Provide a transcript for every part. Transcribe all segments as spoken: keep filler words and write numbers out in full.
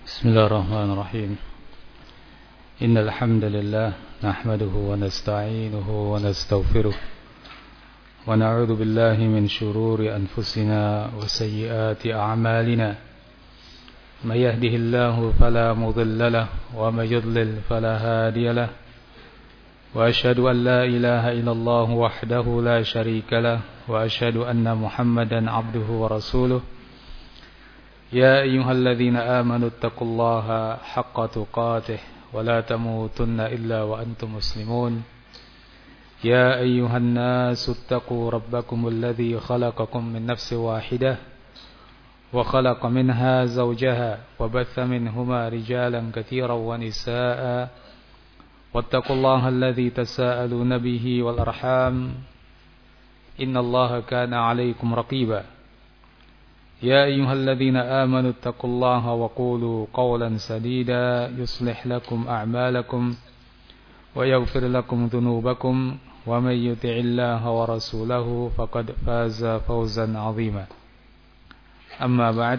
بسم الله الرحمن الرحيم إن الحمد لله نحمده ونستعينه ونستغفره ونعوذ بالله من شرور أنفسنا وسيئات أعمالنا من يهده الله فلا مضل له ومن يضلل فلا هادي له وأشهد أن لا إله إلا الله وحده لا شريك له وأشهد أن محمدا عبده ورسوله يا أيها الذين آمنوا اتقوا الله حق تقاته ولا تموتن إلا وأنتم مسلمون يا أيها الناس اتقوا ربكم الذي خلقكم من نفس واحدة وخلق منها زوجها وبث منهما رجالا كثيرا ونساء واتقوا الله الذي تساءلون به والأرحام إن الله كان عليكم رقيبا يا أيها الذين آمنوا اتقوا الله وقولوا قولا سديدا يصلح لكم أعمالكم ويغفر لكم ذنوبكم ومن يطع الله ورسوله فقد فاز فوزا عظيما أما بعد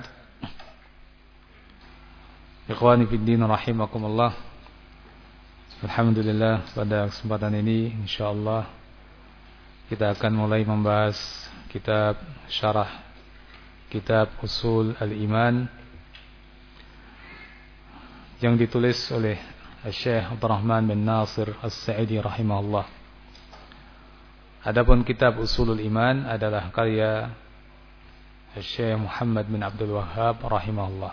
إخواني في الدين رحمكم الله. Alhamdulillah, pada kesempatan ini insyaallah kita akan mulai membahas kitab syarah kitab Usul Al-Iman yang ditulis oleh Syekh Abdurrahman bin Nasir As-Sa'idi rahimahullah. Adapun kitab Usulul Iman adalah karya Syekh Muhammad bin Abdul Wahhab rahimahullah.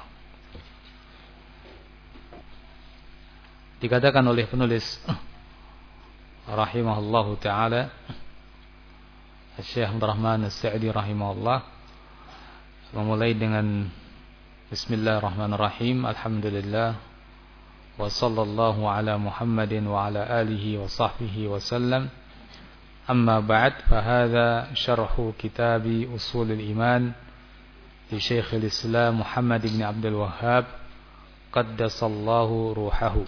Dikatakan oleh penulis rahimahullahu taala Syekh Abdurrahman As-Sa'idi rahimahullah memulai dengan Bismillahirrahmanirrahim. Alhamdulillah wa sallallahu ala Muhammadin wa ala alihi wa sahbihi wa sallam. Amma ba'd, fa hadha syarhu kitabi Usulul Iman li Syekhul Islam Muhammad bin Abdul Wahhab qaddasallahu ruhahu.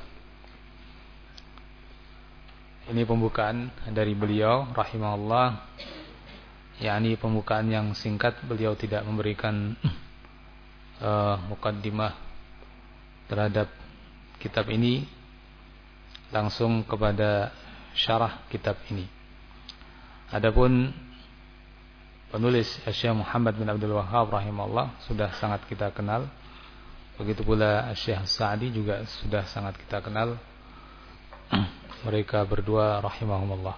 Ini pembukaan dari beliau rahimahullah, yakni pembukaan yang singkat. Beliau tidak memberikan uh, mukaddimah terhadap kitab ini, langsung kepada syarah kitab ini. Adapun penulis Syekh Muhammad bin Abdul Wahhab rahimahullah sudah sangat kita kenal. Begitu pula Syekh Sa'di juga sudah sangat kita kenal. Mereka berdua rahimahumullah.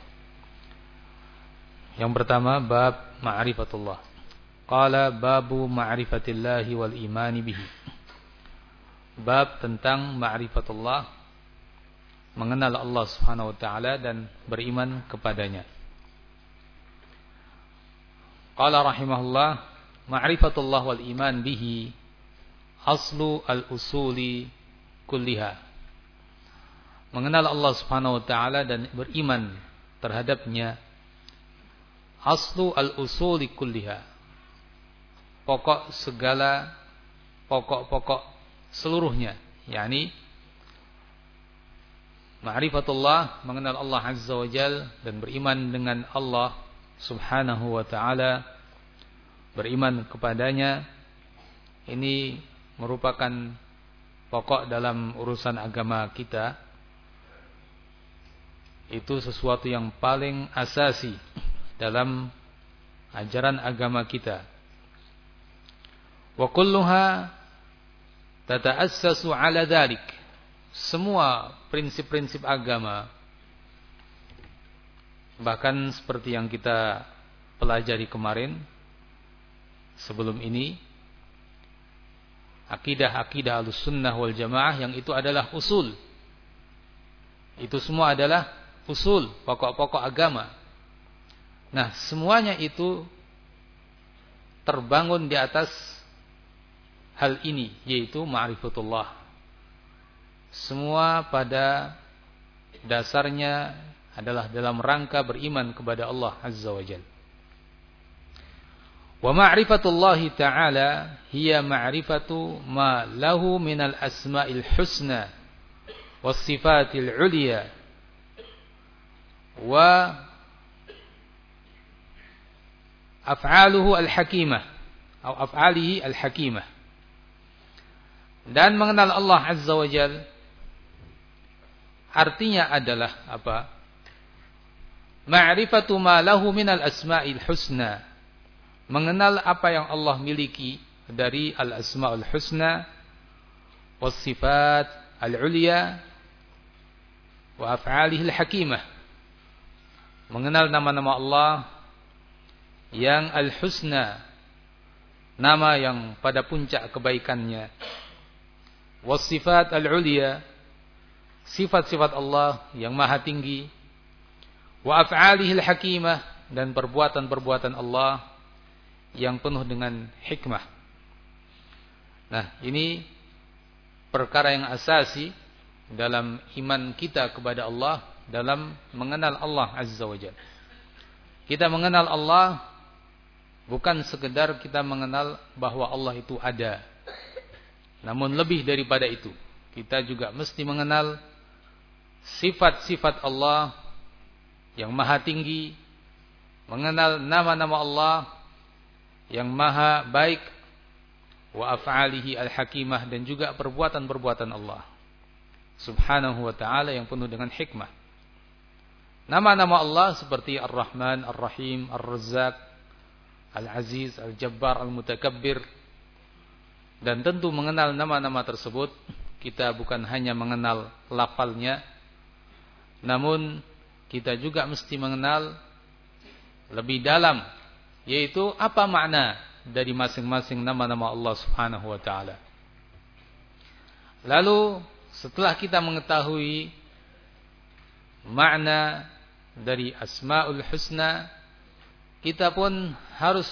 Yang pertama, bab ma'rifatullah. Qala babu ma'rifatillahi wal imani bihi. Bab tentang ma'rifatullah, mengenal Allah Subhanahu wa taala dan beriman kepadanya. Qala rahimahullah, ma'rifatullah wal iman bihi aslu al-usuli kulliha. Mengenal Allah Subhanahu wa taala dan beriman terhadapnya, aslu al-usuli kulliha, pokok segala pokok-pokok seluruhnya, yakni ma'rifatullah, mengenal Allah Azza wa Jal dan beriman dengan Allah Subhanahu wa taala, beriman kepadanya. Ini merupakan pokok dalam urusan agama kita. Itu sesuatu yang paling asasi dalam ajaran agama kita. Wa kulluha tata'assasu ala dhalik. Semua prinsip-prinsip agama, bahkan seperti yang kita pelajari kemarin sebelum ini, akidah-akidah Ahlussunnah wal Jamaah, yang itu adalah usul. Itu semua adalah usul, pokok-pokok agama. Nah, semuanya itu terbangun di atas hal ini, yaitu ma'rifatullah. Semua pada dasarnya adalah dalam rangka beriman kepada Allah Azza wa Jalla. Wa ma'rifatullahi ta'ala hiya ma'rifatu ma lahu minal asma'il husna was sifatil ulya wa af'aluhu al-hakimah atau af'alihi al-hakimah. Dan mengenal Allah Azza wa Jalla artinya adalah apa? Ma'rifatu ma lahu minal asma'il husna. Mengenal apa yang Allah miliki dari al-asma'ul husna was sifat al-ulya wa af'alihil hakimah. Mengenal nama-nama Allah yang al-husna, nama yang pada puncak kebaikannya. Was sifat al-ulya, sifat-sifat Allah yang maha tinggi. Wa af'alihil hakimah, dan perbuatan-perbuatan Allah yang penuh dengan hikmah. Nah, ini perkara yang asasi dalam iman kita kepada Allah, dalam mengenal Allah Azza wa Jalla. Kita mengenal Allah bukan sekedar kita mengenal bahwa Allah itu ada. Namun lebih daripada itu, kita juga mesti mengenal sifat-sifat Allah yang maha tinggi, mengenal nama-nama Allah yang maha baik, wa af'alihi al-hakimah, dan juga perbuatan-perbuatan Allah Subhanahu wa ta'ala yang penuh dengan hikmah. Nama-nama Allah seperti Ar-Rahman, Ar-Rahim, Ar-Razzaq, Al-Aziz, Al-Jabbar, Al-Mutakabbir. Dan tentu mengenal nama-nama tersebut, kita bukan hanya mengenal lafalnya, namun kita juga mesti mengenal lebih dalam, yaitu apa makna dari masing-masing nama-nama Allah Subhanahu wa ta'ala. Lalu setelah kita mengetahui makna dari Asma'ul Husna, kita pun harus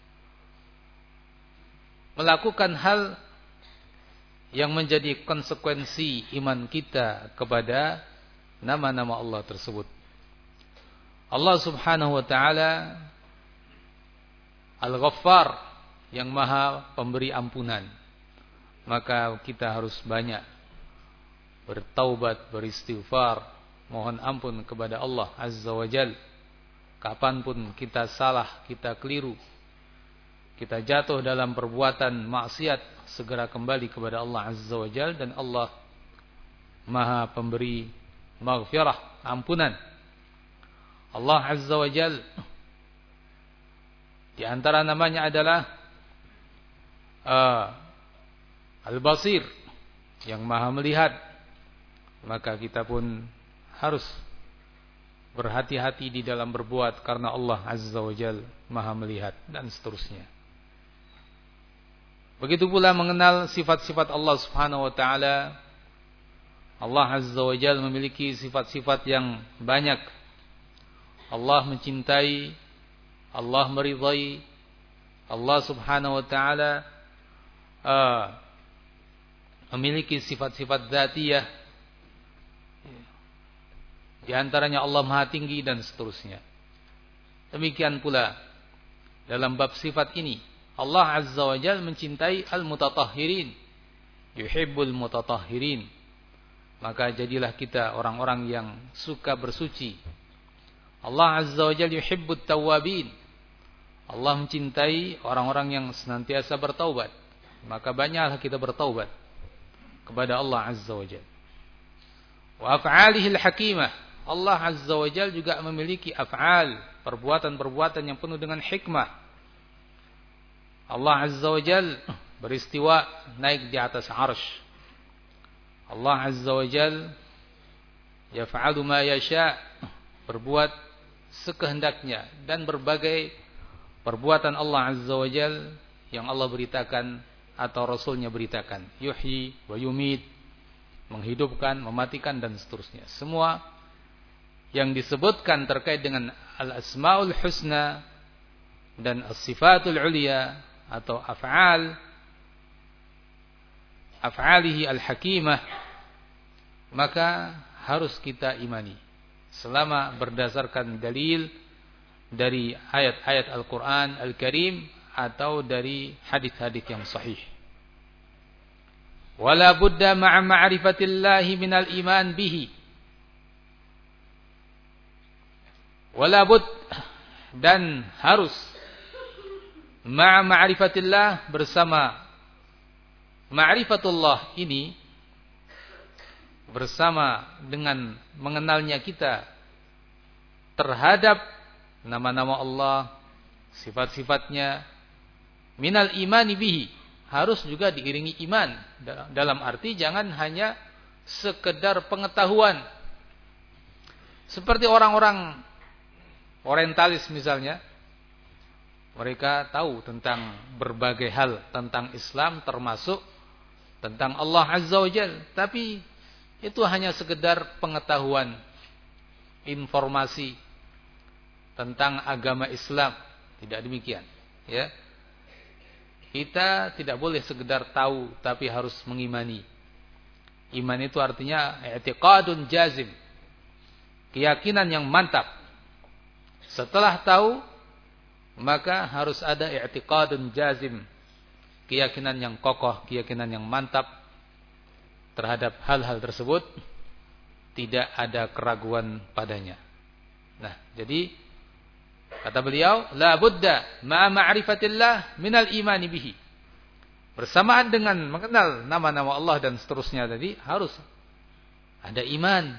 melakukan hal yang menjadi konsekuensi iman kita kepada nama-nama Allah tersebut. Allah Subhanahu wa ta'ala Al-Ghaffar, yang maha pemberi ampunan. Maka kita harus banyak bertaubat, beristighfar, mohon ampun kepada Allah Azza wa Jal. Kapanpun kita salah, kita keliru, kita jatuh dalam perbuatan maksiat, segera kembali kepada Allah Azza wa Jal, dan Allah maha pemberi maghfirah, ampunan. Allah Azza wa Jal, di antara namanya adalah uh, Al-Basir, yang maha melihat. Maka kita pun harus berhati-hati di dalam berbuat, karena Allah Azza wa Jal maha melihat, dan seterusnya. Begitu pula mengenal sifat-sifat Allah Subhanahu wa ta'ala. Allah Azza wa Jal memiliki sifat-sifat yang banyak. Allah mencintai, Allah meridai, Allah Subhanahu wa ta'ala uh, memiliki sifat-sifat dzatiyah, di antaranya Allah maha tinggi, dan seterusnya. Demikian pula dalam bab sifat ini, Allah Azza wa Jalla mencintai al-mutatahhirin, yuhibbul mutatahhirin. Maka jadilah kita orang-orang yang suka bersuci. Allah Azza wa Jalla yuhibbut tawwabin. Allah mencintai orang-orang yang senantiasa bertaubat. Maka banyaklah kita bertaubat kepada Allah Azza wa Jalla. Wa af'alihil hakimah. Allah Azza wa Jalla juga memiliki af'al, perbuatan-perbuatan yang penuh dengan hikmah. Allah Azza wa Jalla beristiwa, naik di atas arsy. Allah Azza wa Jalla yaf'alu ma yasha', berbuat sekehendaknya, dan berbagai perbuatan Allah Azza wa Jalla yang Allah beritakan atau Rasulnya beritakan. Yuhyi wa yumit, menghidupkan, mematikan, dan seterusnya. Semua yang disebutkan terkait dengan al-asma'ul husna dan as-sifatul ulia atau af'al af'alihi al-hakimah, maka harus kita imani selama berdasarkan dalil dari ayat-ayat Al-Quran Al-Karim atau dari hadis-hadis yang sahih. Wala budda ma'a ma'rifatillahi minal iman bihi. Wala bud, dan harus ma'a ma'rifatillah, bersama ma'rifatullah ini bersama dengan mengenalnya kita terhadap nama-nama Allah, sifat-sifatnya, minal imani bihi, harus juga diiringi iman. Dalam arti jangan hanya sekedar pengetahuan. Seperti orang-orang orientalis misalnya, mereka tahu tentang berbagai hal tentang Islam, termasuk tentang Allah Azza wa Jalla, tapi itu hanya sekedar pengetahuan, informasi tentang agama Islam. Tidak demikian, ya. Kita tidak boleh sekedar tahu, tapi harus mengimani. Iman itu artinya i'tiqadun jazim, keyakinan yang mantap. Setelah tahu, maka harus ada i'tiqadun jazim, keyakinan yang kokoh, keyakinan yang mantap terhadap hal-hal tersebut, tidak ada keraguan padanya. Nah, jadi kata beliau, la budda ma'a ma'rifatillah minal imani bihi. Bersamaan dengan mengenal nama-nama Allah dan seterusnya tadi, harus ada iman.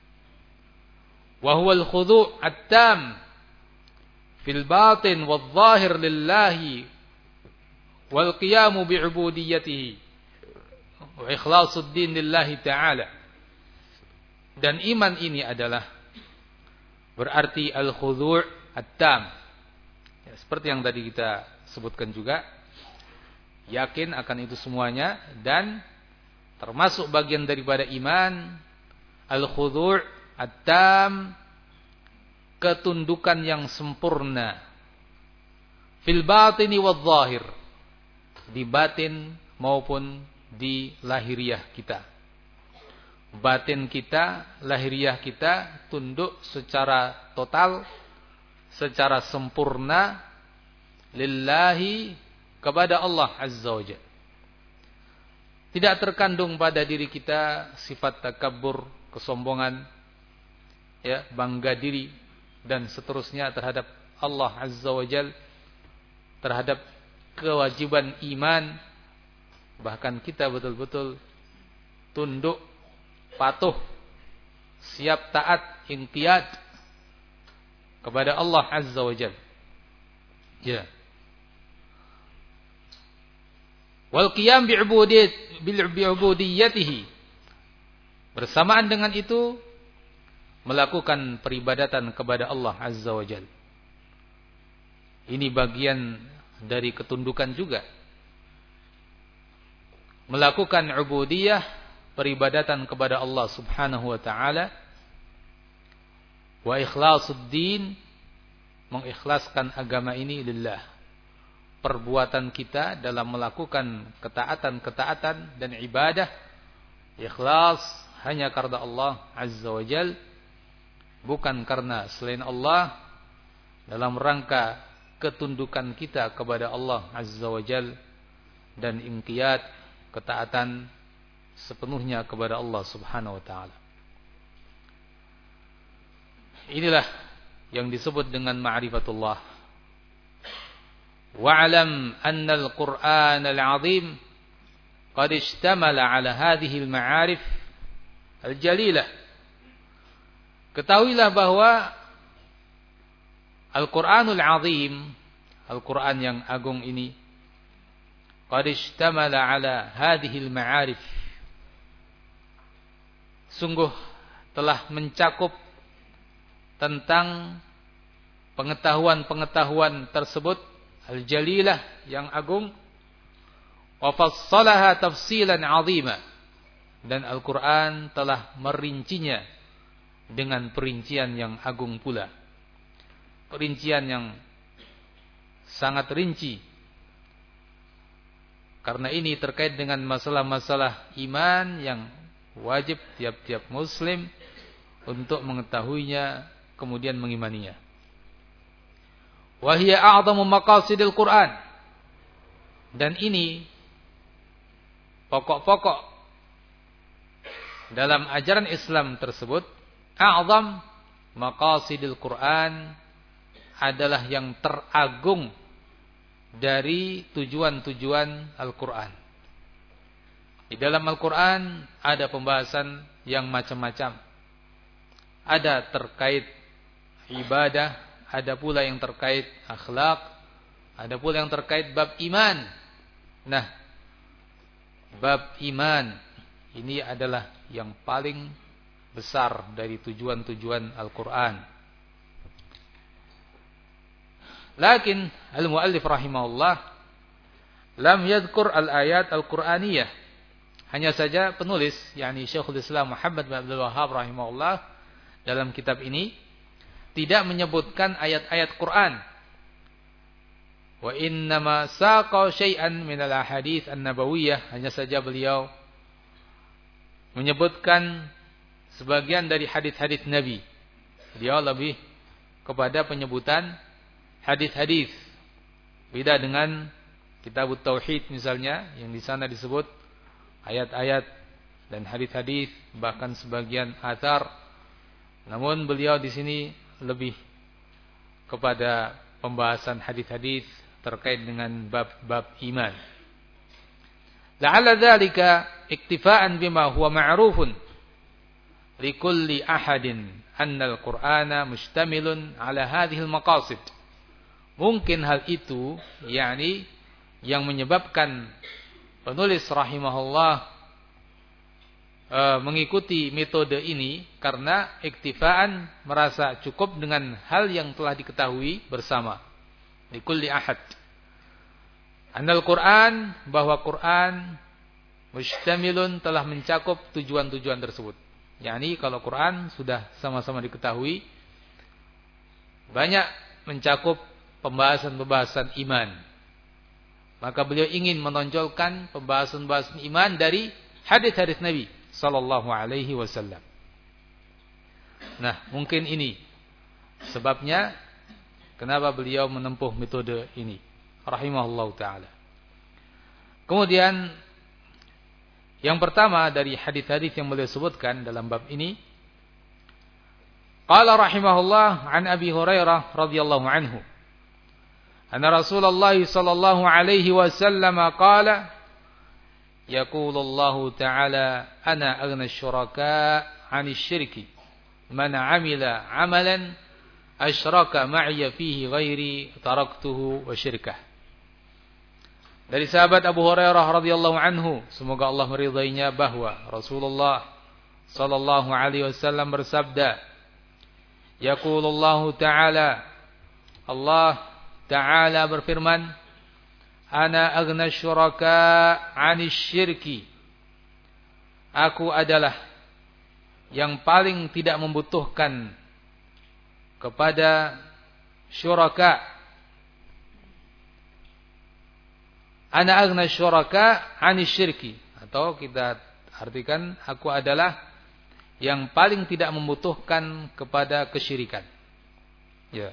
Wa huwal khudu' at-tam fil batin wal zahir lillahi wal qiyamu bi'ubudiyyatihi wa ikhlasuddin lillahi ta'ala. Dan iman ini adalah berarti al-khudu' at-tam, ya, seperti yang tadi kita sebutkan juga, yakin akan itu semuanya, dan termasuk bagian daripada iman al-khudu' at-tam, ketundukan yang sempurna, fil batini wal zahir, di batin maupun di lahiriah kita. Batin kita, lahiriah kita tunduk secara total, secara sempurna lillahi, kepada Allah Azza wa Jalla. Tidak terkandung pada diri kita sifat takabbur, kesombongan, ya, bangga diri dan seterusnya terhadap Allah Azza wa Jalla, terhadap kewajiban iman. Bahkan kita betul-betul tunduk, patuh, siap taat, inqiyad kepada Allah Azza wa Jalla. Ya. Wal qiyam bi'ubudiyyatihi. Bersamaan dengan itu, melakukan peribadatan kepada Allah Azza wa Jalla. Ini bagian dari ketundukan juga. Melakukan ubudiyah, peribadatan kepada Allah Subhanahu wa taala, wa ikhlasuddin, mengikhlaskan agama ini lillah. Perbuatan kita dalam melakukan ketaatan-ketaatan dan ibadah, ikhlas hanya karena Allah Azza wa Jalla, bukan karena selain Allah, dalam rangka ketundukan kita kepada Allah Azza wa Jalla dan inqiyad, ketaatan sepenuhnya kepada Allah Subhanahu wa taala. Inilah yang disebut dengan ma'rifatullah. Wa'lam anna al-Qur'an al-'azim qad ishtamala 'ala hadhihi al-ma'arif al-jalilah. Ketahuilah bahwa Al-Qur'anul 'azim, Al-Qur'an yang agung ini, qad ishtamala 'ala hadhihi al-ma'arif, sungguh telah mencakup tentang pengetahuan-pengetahuan tersebut al-jalilah, yang agung, wa fassalaha tafsilan 'azima, dan Al-Qur'an telah merincinya dengan perincian yang agung pula, perincian yang sangat rinci. Karena ini terkait dengan masalah-masalah iman yang wajib tiap-tiap muslim untuk mengetahuinya, kemudian mengimaninya. Wa hiya a'zamu maqasidil Qur'an. Dan ini pokok-pokok dalam ajaran Islam tersebut. A'zam maqasidil Qur'an adalah yang teragung dari tujuan-tujuan Al-Quran. Di dalam Al-Quran ada pembahasan yang macam-macam. Ada terkait ibadah, ada pula yang terkait akhlak, ada pula yang terkait bab iman. Nah, bab iman ini adalah yang paling besar dari tujuan-tujuan Al-Quran. Lakin al-muallif rahimahullah lam yadhkur al-ayat al-Qur'aniyah. Hanya saja penulis, yakni Syekhul Islam Muhammad bin Abdul Wahhab rahimahullah, dalam kitab ini tidak menyebutkan ayat-ayat Quran. Wa innama saqa syai'an min al-ahadits an-nabawiyyah. Hanya saja beliau menyebutkan sebagian dari hadis-hadis Nabi. Beliau lebih kepada penyebutan hadis-hadis. Beda dengan Kitab Tauhid misalnya, yang di sana disebut ayat-ayat dan hadis-hadis, bahkan sebagian athar. Namun beliau di sini lebih kepada pembahasan hadis-hadis terkait dengan bab-bab iman. La'alla dzalika iktifa'an bima huwa ma'rufun likulli ahadin anna al-Qur'ana mustamilun ala hadhihi al-maqasid. Mungkin hal itu yakni yang menyebabkan penulis rahimahullah e, mengikuti metode ini karena iktifaan merasa cukup dengan hal yang telah diketahui bersama. Likulli ahad. Anal Quran, bahwa Quran mustamilun telah mencakup tujuan-tujuan tersebut. Yani kalau Quran sudah sama-sama diketahui, banyak mencakup pembahasan-pembahasan iman. Maka beliau ingin menonjolkan pembahasan-pembahasan iman dari hadis-hadis Nabi sallallahu alaihi wasallam. Nah, mungkin ini sebabnya kenapa beliau menempuh metode ini rahimahullahu taala. Kemudian yang pertama dari hadis-hadis yang beliau sebutkan dalam bab ini, qala rahimahullah an Abi Hurairah radhiyallahu anhu, anna Rasulullah sallallahu alaihi wasallam qala, yaqulullahu ta'ala ana aghna asy-syuraka 'anil syirki man 'amila 'amalan asyraka ma'iya fihi ghairi taraktuhu wa syirkah. Dari sahabat Abu Hurairah radhiyallahu anhu, semoga Allah meridainya, bahwa Rasulullah sallallahu alaihi wasallam bersabda, yaqulullahu ta'ala, Allah ta'ala berfirman, ana aghna syuraka 'anil syirki, aku adalah yang paling tidak membutuhkan kepada syuraka. Ana aghna syuraka 'anil syirki, atau kita artikan aku adalah yang paling tidak membutuhkan kepada kesyirikan. Ya.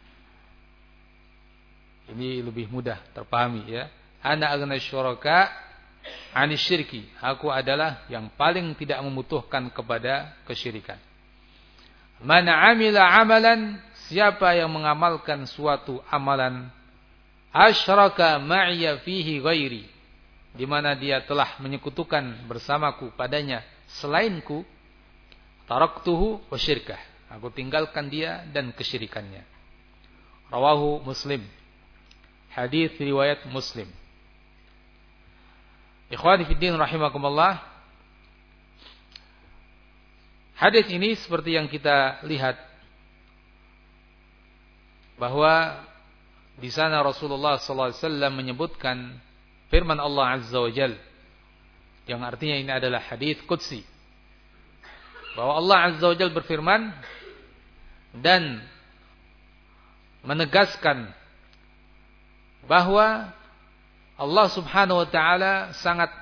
Ini lebih mudah terpahami ya. Ana aghna syuraka 'anil syirki, aku adalah yang paling tidak membutuhkan kepada kesyirikan. Man 'amila 'amalan, siapa yang mengamalkan suatu amalan, asyraka ma'iya fihi ghairi, di mana dia telah menyekutukan bersamaku padanya selainku, taraktuhu wa syirkah, aku tinggalkan dia dan kesyirikannya. Rawahu Muslim. Hadis riwayat Muslim. Ikhwani fi din rahimakumullah. Hadis ini seperti yang kita lihat bahwa di sana Rasulullah sallallahu alaihi wasallam menyebutkan firman Allah Azza wa Jalla, yang artinya ini adalah hadis qudsi, bahwa Allah Azza wa Jalla berfirman dan menegaskan bahwa Allah Subhanahu wa taala sangat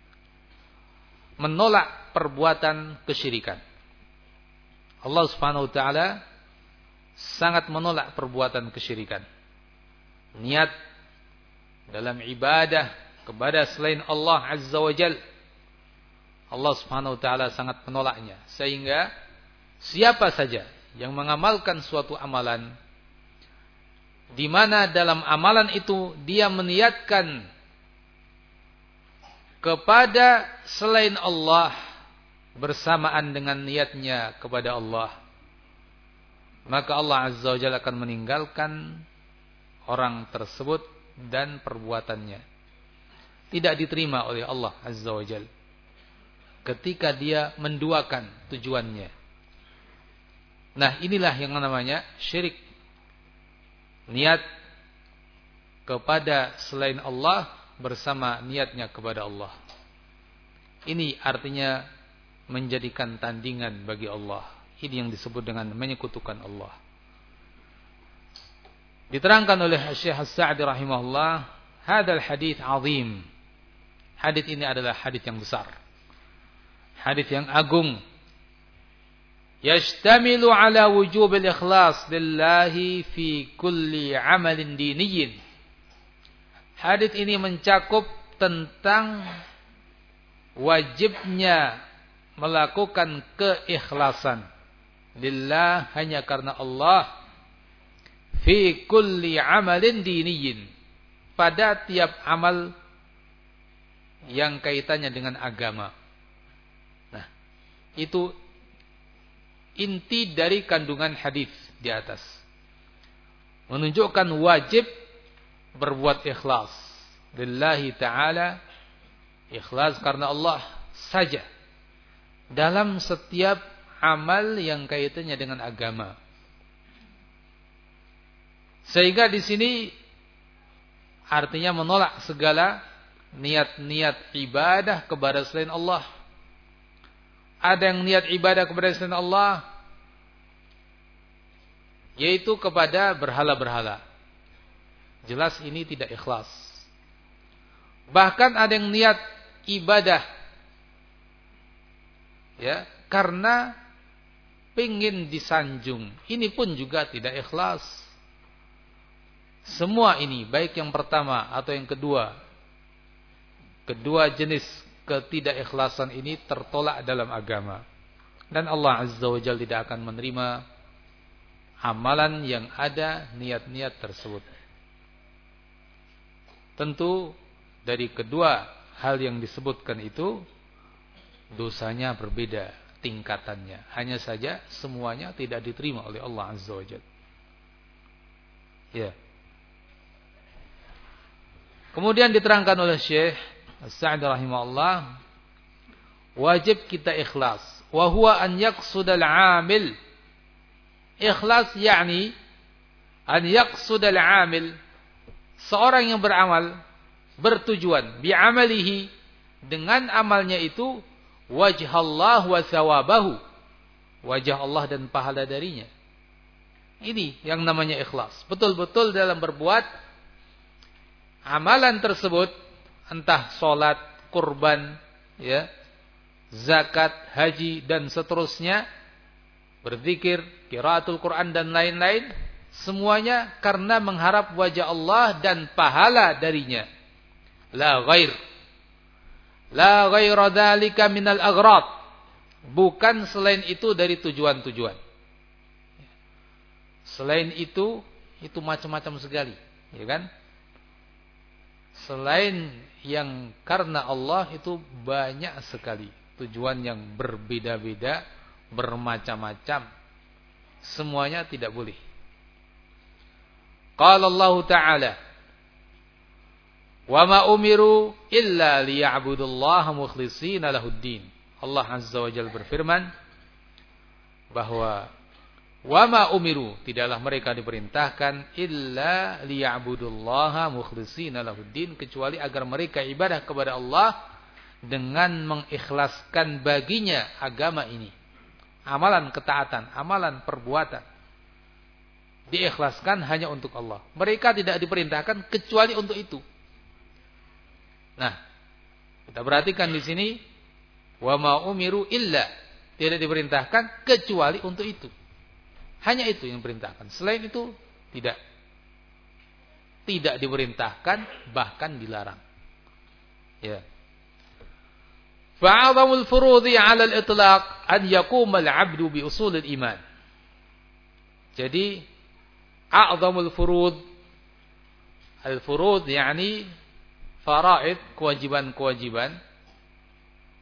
menolak perbuatan kesyirikan. Allah Subhanahu wa taala sangat menolak perbuatan kesyirikan. Niat dalam ibadah kepada selain Allah Azza wa Jalla, Allah Subhanahu wa taala sangat menolaknya. Sehingga siapa saja yang mengamalkan suatu amalan di mana dalam amalan itu dia meniatkan kepada selain Allah bersamaan dengan niatnya kepada Allah, maka Allah Azza wa Jalla akan meninggalkan orang tersebut dan perbuatannya. Tidak diterima oleh Allah Azza wa Jalla ketika dia menduakan tujuannya. Nah, inilah yang namanya syirik. Niat kepada selain Allah bersama niatnya kepada Allah. Ini artinya menjadikan tandingan bagi Allah. Ini yang disebut dengan menyekutukan Allah. Diterangkan oleh Syekh As-Sa'di rahimahullah, hadal hadits azim. Hadits ini adalah hadits yang besar. Hadits yang agung. Yashtamilu ala wujubil ikhlas lillahi fi kulli amalin diniyyin. Hadits ini mencakup tentang wajibnya melakukan keikhlasan lillah, hanya karena Allah, fi kulli amalin diniyyin, pada tiap amal yang kaitannya dengan agama. Nah, itu inti dari kandungan hadis di atas. Menunjukkan wajib berbuat ikhlas lillahi ta'ala, ikhlas karena Allah saja dalam setiap amal yang kaitannya dengan agama. Sehingga di sini artinya menolak segala niat-niat ibadah kepada selain Allah. Ada yang niat ibadah kepada selain Allah, yaitu kepada berhala-berhala. Jelas ini tidak ikhlas. Bahkan ada yang niat ibadah, ya, karena pengin disanjung. Ini pun juga tidak ikhlas. Semua ini, baik yang pertama atau yang kedua, kedua jenis ketidakikhlasan ini tertolak dalam agama. Dan Allah Azza wa Jalla tidak akan menerima amalan yang ada niat-niat tersebut. Tentu dari kedua hal yang disebutkan itu dosanya berbeda tingkatannya. Hanya saja semuanya tidak diterima oleh Allah Azza wa Jalla. Ya. Kemudian diterangkan oleh Syekh As-Sa'di rahimahullah, wajib kita ikhlas. Wa huwa an yaqsudal 'amil. Ikhlas yakni an yaqsudal 'amil. Seorang yang beramal bertujuan bi'amalihi, dengan amalnya itu wajh Allah wa thawabahu, wajah Allah dan pahala darinya. Ini yang namanya ikhlas. Betul-betul dalam berbuat amalan tersebut, entah salat, kurban, ya, zakat, haji dan seterusnya, berzikir, qiraatul Quran dan lain-lain, semuanya karena mengharap wajah Allah dan pahala darinya. La ghair. La ghaira dzalika minal aghrad. Bukan selain itu dari tujuan-tujuan. Selain itu, itu macam-macam sekali, ya kan? Selain yang karena Allah itu banyak sekali tujuan yang berbeda-beda, bermacam-macam. Semuanya tidak boleh. Qala Allah Ta'ala, wa ma umiru illa liya'budullaha mukhlishina lahuddin. Allah Azza wa Jalla berfirman bahwa wa ma umiru, tidaklah mereka diperintahkan illa liya'budullaha mukhlishina lahuddin, kecuali agar mereka ibadah kepada Allah dengan mengikhlaskan baginya agama ini. Amalan ketaatan, amalan perbuatan diikhlaskan hanya untuk Allah. Mereka tidak diperintahkan kecuali untuk itu. Nah, kita perhatikan di sini, wa ma umiru illa, tidak diperintahkan kecuali untuk itu. Hanya itu yang diperintahkan. Selain itu tidak. Tidak diperintahkan, bahkan dilarang. Ya. Fa'adhamul furudhi 'ala al-itlaq an yaquma al-'abdu bi usul al-iman. Jadi a'dhamul furud, al-furud yakni faraid, kewajiban-kewajiban,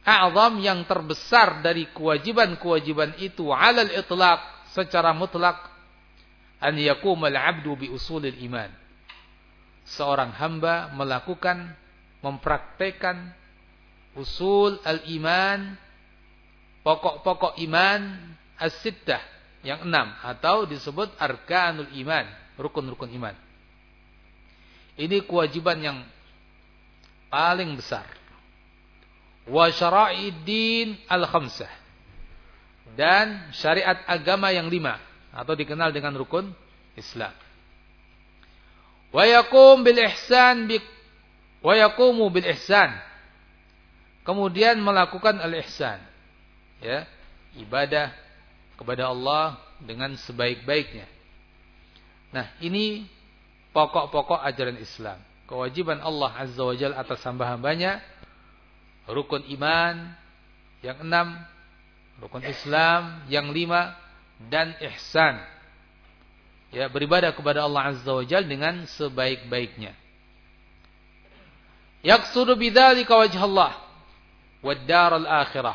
a'zam yang terbesar dari kewajiban-kewajiban itu 'alal itlaq secara mutlak an yaqumal 'abdu bi usulil iman. Seorang hamba melakukan mempraktekkan usul al-iman, pokok-pokok iman as-sittah yang enam atau disebut arkanul iman, rukun-rukun iman. Ini kewajiban yang paling besar. Wa syara'iddin al-khamsah, dan syariat agama yang lima atau dikenal dengan rukun Islam. Wa yaqum bil ihsan bi wa yaqumu bil ihsan. Kemudian melakukan al-ihsan, ya, ibadah kepada Allah dengan sebaik-baiknya. Nah, ini pokok-pokok ajaran Islam. Kewajiban Allah Azza wa Jalla atas hamba-hambanya, rukun iman yang enam, rukun Islam yang lima, dan ihsan, ya, beribadah kepada Allah Azza wa Jalla dengan sebaik-baiknya. Yaqsudu bidzalika wajhallah wad daral akhirah.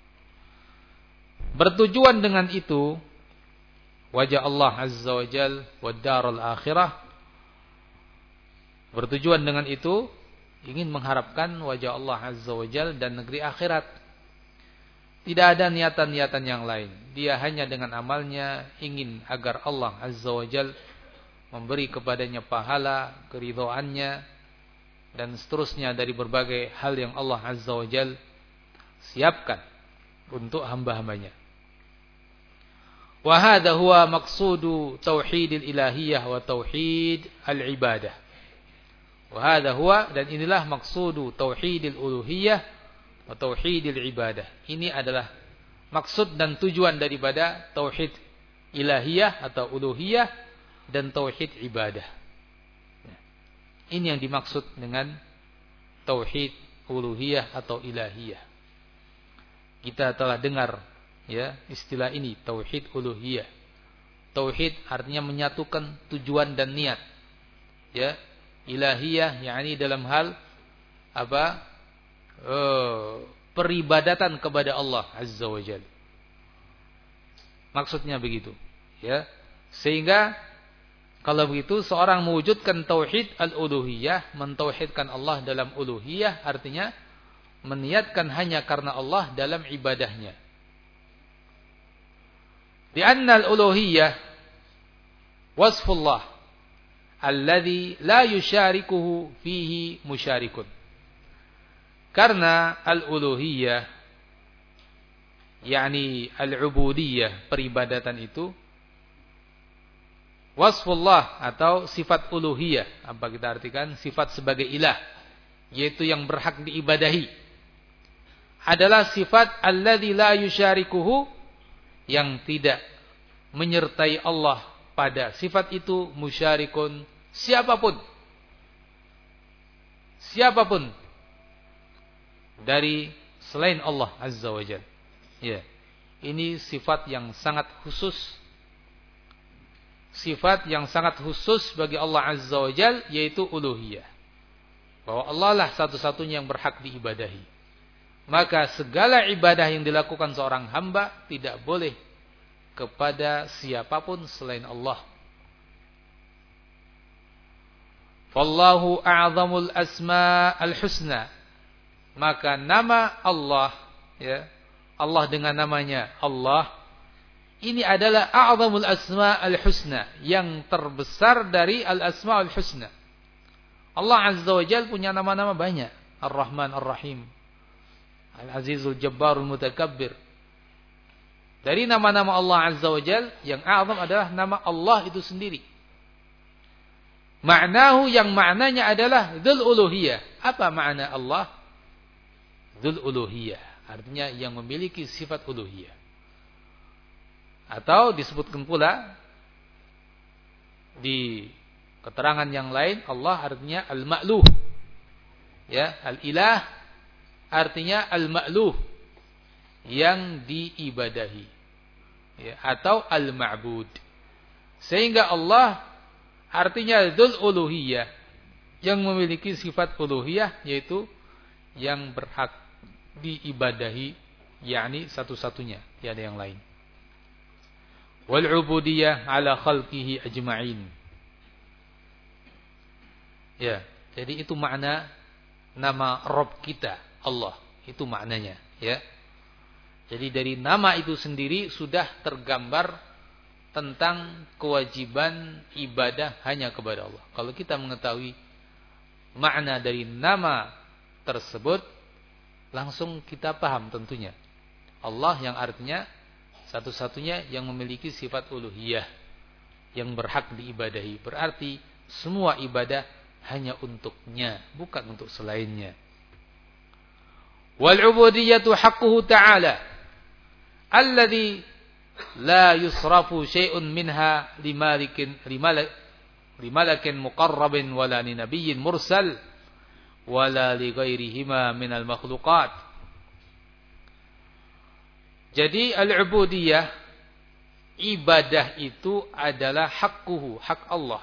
Bertujuan dengan itu wajah Allah Azza wa Jalla wad daral akhirah. Bertujuan dengan itu ingin mengharapkan wajah Allah Azza wa Jalla dan negeri akhirat. Tidak ada niatan-niatan yang lain. Dia hanya dengan amalnya ingin agar Allah Azza wa Jalla memberi kepadanya pahala, keridhaannya, dan seterusnya dari berbagai hal yang Allah Azza wa Jalla siapkan untuk hamba-hambanya. Wa hadha huwa maqsudu tauhidil ilahiyah wa tauhid al-ibadah. Wa hadha huwa, dan inilah maqsudu tauhidil uluhiyah wa tauhidil ibadah. Ini adalah maksud dan tujuan daripada tauhid ilahiyah atau uluhiyah dan tauhid ibadah. Ini yang dimaksud dengan tauhid uluhiyah atau ilahiyah. Kita telah dengar, ya, istilah ini, tauhid uluhiyah. Tauhid artinya menyatukan tujuan dan niat. Ya, ilahiyah yakni dalam hal apa? Uh, peribadatan kepada Allah Azza wa Jalla. Maksudnya begitu, ya. Sehingga kalau begitu seorang mewujudkan tauhid al-uluhiyah, mentauhidkan Allah dalam uluhiyah, artinya meniatkan hanya karena Allah dalam ibadahnya. Lianna al-uluhiyah wasfullah alladhi la yusyarikuhu fihi musyarikun. Karena al-uluhiyah yakni al-ubudiyah, peribadatan itu wasfullah atau sifat uluhiyah. Apa kita artikan? Sifat sebagai ilah, yaitu yang berhak diibadahi, adalah sifat alladzi la yusyarikuhu, yang tidak menyertai Allah pada sifat itu musyarikun, siapapun siapapun dari selain Allah Azza wa Jalla. Ya, ini sifat yang sangat khusus, sifat yang sangat khusus bagi Allah Azza wa Jalla, yaitu uluhiyah. Bahwa Allah lah satu-satunya yang berhak diibadahi. Maka segala ibadah yang dilakukan seorang hamba tidak boleh kepada siapapun selain Allah. Fallahu a'zamul asma al-husna. Maka nama Allah, ya, Allah dengan namanya Allah, ini adalah a'zamul asma al-husna, yang terbesar dari al-asma al-husna. Allah Azza wa Jalla punya nama-nama banyak. Ar-Rahman, Ar-Rahim, Al-Azizul Jabbarul Mutakabbir. Dari nama-nama Allah Azza wa Jalla, yang a'zam adalah nama Allah itu sendiri. Ma'nahu, yang maknanya adalah dzul uluhiyah. Apa makna Allah? Dzul uluhiyah, artinya yang memiliki sifat uluhiyah. Atau disebutkan pula di keterangan yang lain, Allah artinya al-ma'luh. Ya, al-ilah artinya al-ma'luh, yang diibadahi, ya, atau al-ma'bud. Sehingga Allah artinya dzul uluhiyah, yang memiliki sifat uluhiyah, yaitu yang berhak diibadahi, yakni satu-satunya, tiada yang lain. Wal ubudiyah ala khalqihi ajma'in. Ya, jadi itu makna nama Rabb kita, Allah. Itu maknanya, ya. Jadi dari nama itu sendiri sudah tergambar tentang kewajiban ibadah hanya kepada Allah. Kalau kita mengetahui makna dari nama tersebut, langsung kita paham tentunya. Allah yang artinya satu-satunya yang memiliki sifat uluhiyah, yang berhak diibadahi. Berarti semua ibadah hanya untuknya, bukan untuk selainnya. Wal ubudiyatu haqquhu ta'ala alladhi la yusrafu syai'un minha limalikin limalak limalakin muqarrabin wala li nabiyyin mursal wala li ghairihima minal makhluqat. Jadi al-ubudiyah, ibadah itu adalah haqquhu, hak Allah.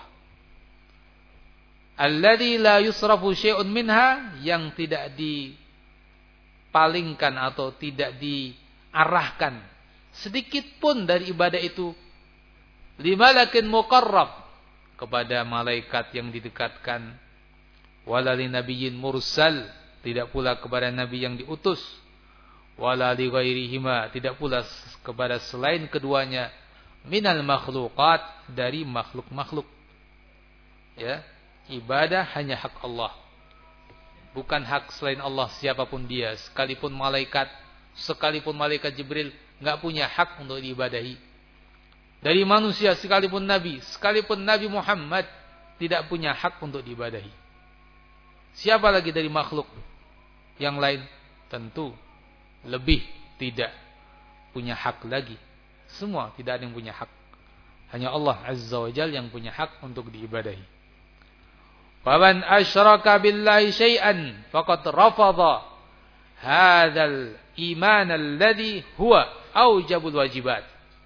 Alladzi la yusrafu syai'un minha, yang tidak dipalingkan atau tidak diarahkan sedikit pun dari ibadah itu limalakin muqarrab, kepada malaikat yang didekatkan, wala li nabiyyin mursal, tidak pula kepada nabi yang diutus, wala li ghairihima, tidak pula kepada selain keduanya, minal makhluqat, dari makhluk-makhluk. Ya, ibadah hanya hak Allah, bukan hak selain Allah siapapun dia, sekalipun malaikat, sekalipun malaikat Jibril enggak punya hak untuk diibadahi. Dari manusia sekalipun nabi, sekalipun Nabi Muhammad tidak punya hak untuk diibadahi. Siapa lagi dari makhluk yang lain? Tentu lebih tidak punya hak lagi. Semua tidak ada yang punya hak. Hanya Allah Azza wa Jalla yang punya hak untuk diibadahi. Faman asyraka billahi syai'an faqad rafadha hadzal iman alladhi huwa aujabul wajibat.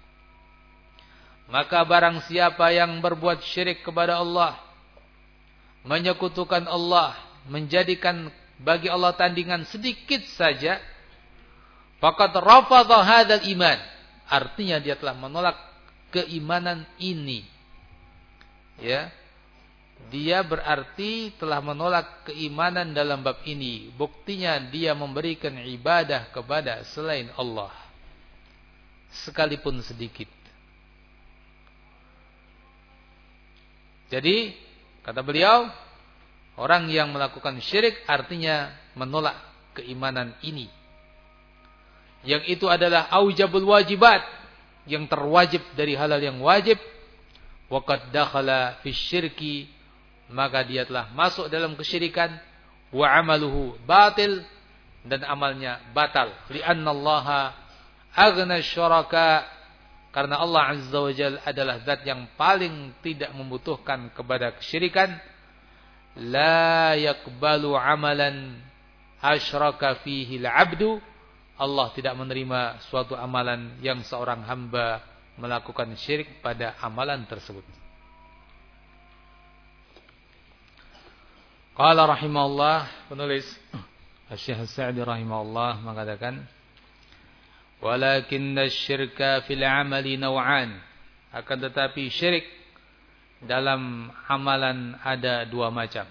Maka barang siapa yang berbuat syirik kepada Allah, menyekutukan Allah, menjadikan bagi Allah tandingan sedikit saja, faqad rafadha hadzal iman, artinya dia telah menolak keimanan ini. Ya. Dia berarti telah menolak keimanan dalam bab ini. Buktinya dia memberikan ibadah kepada selain Allah, sekalipun sedikit. Jadi kata beliau, orang yang melakukan syirik artinya menolak keimanan ini, yang itu adalah aujabul wajibat, yang terwajib dari halal yang wajib. Waqad dakhala fi syirki, maka dia telah masuk dalam kesyirikan. Wa amaluhu batil, dan amalnya batal. Li'annallaha aghna syuraka, karena Allah Azza wa Jalla adalah zat yang paling tidak membutuhkan kepada kesyirikan. La yakbalu amalan asyraka fihi al-'abdu, Allah tidak menerima suatu amalan yang seorang hamba melakukan syirik pada amalan tersebut. Qala rahimahullah, penulis Syekh As-Sa'di rahimahullah mengatakan, walakinna syirka fil amali naw'an, akan tetapi syirik dalam amalan ada dua macam.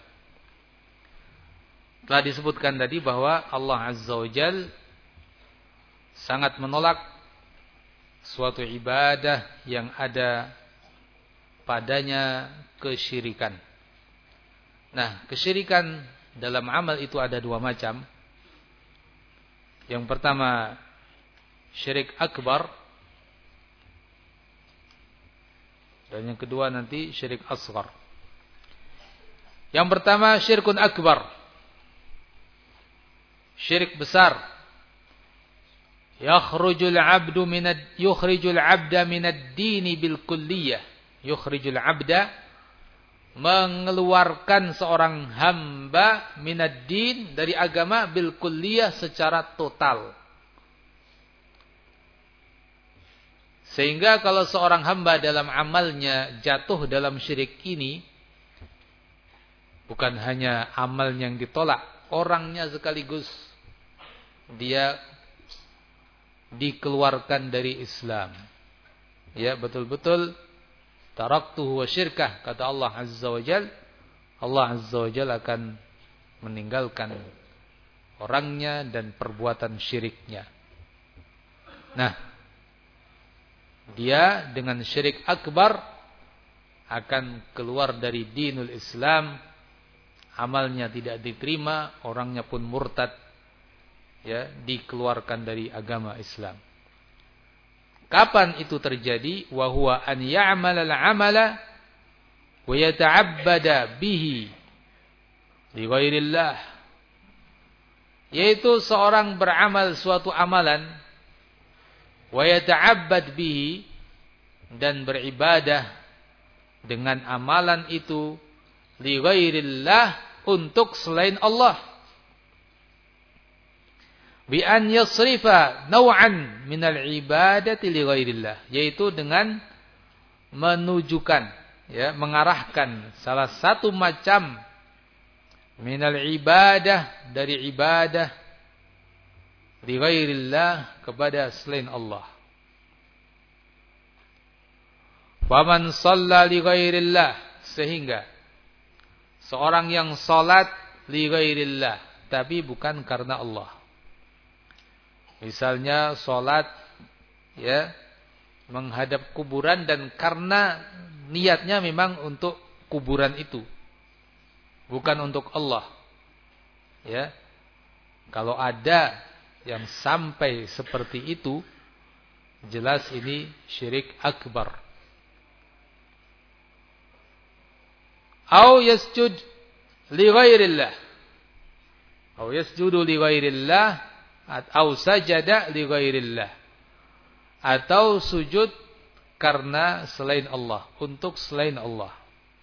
Telah disebutkan tadi bahwa Allah Azza wa Jalla sangat menolak suatu ibadah yang ada padanya kesyirikan. Nah, kesyirikan dalam amal itu ada dua macam. Yang pertama syirik akbar, dan yang kedua nanti syirik asghar. Yang pertama syirkun akbar, syirik besar. Yakhrujul 'abdu minad yukhrijul 'abda minad dini bil kulliyah. Yukhrijul 'abda, mengeluarkan seorang hamba minad din, dari agama, bil kulliyah, secara total. Sehingga kalau seorang hamba dalam amalnya jatuh dalam syirik ini, bukan hanya amalnya yang ditolak, orangnya sekaligus dia dikeluarkan dari Islam. Ya, betul-betul taraktuhu wa syirkah, kata Allah Azza wa Jal. Allah Azza wa Jal akan meninggalkan orangnya dan perbuatan syiriknya. Nah, dia dengan syirik akbar akan keluar dari dinul Islam, amalnya tidak diterima, orangnya pun murtad, ya, dikeluarkan dari agama Islam. Kapan itu terjadi? Wa huwa an ya'mala al-'amala wa yata'abbada bihi li ghairillah. Yaitu seorang beramal suatu amalan wa yata'abbad bihi, dan beribadah dengan amalan itu li ghairillah, untuk selain Allah. Bi an yasrifa naw'an minal ibadati li ghairillah, yaitu dengan menunjukkan, ya, mengarahkan salah satu macam minal ibadah, dari ibadah, li ghairillah, kepada selain Allah. Faman shalla li ghairillah, sehingga seorang yang salat li ghairillah tapi bukan karena Allah. Misalnya salat, ya, menghadap kuburan dan karena niatnya memang untuk kuburan itu, bukan untuk Allah. Ya. Kalau ada yang sampai seperti itu, jelas ini syirik akbar. Au yasjud li ghairillah, au yasjudu li ghairillah, atau sajada li ghairillah, atau sujud karena selain Allah, untuk selain Allah.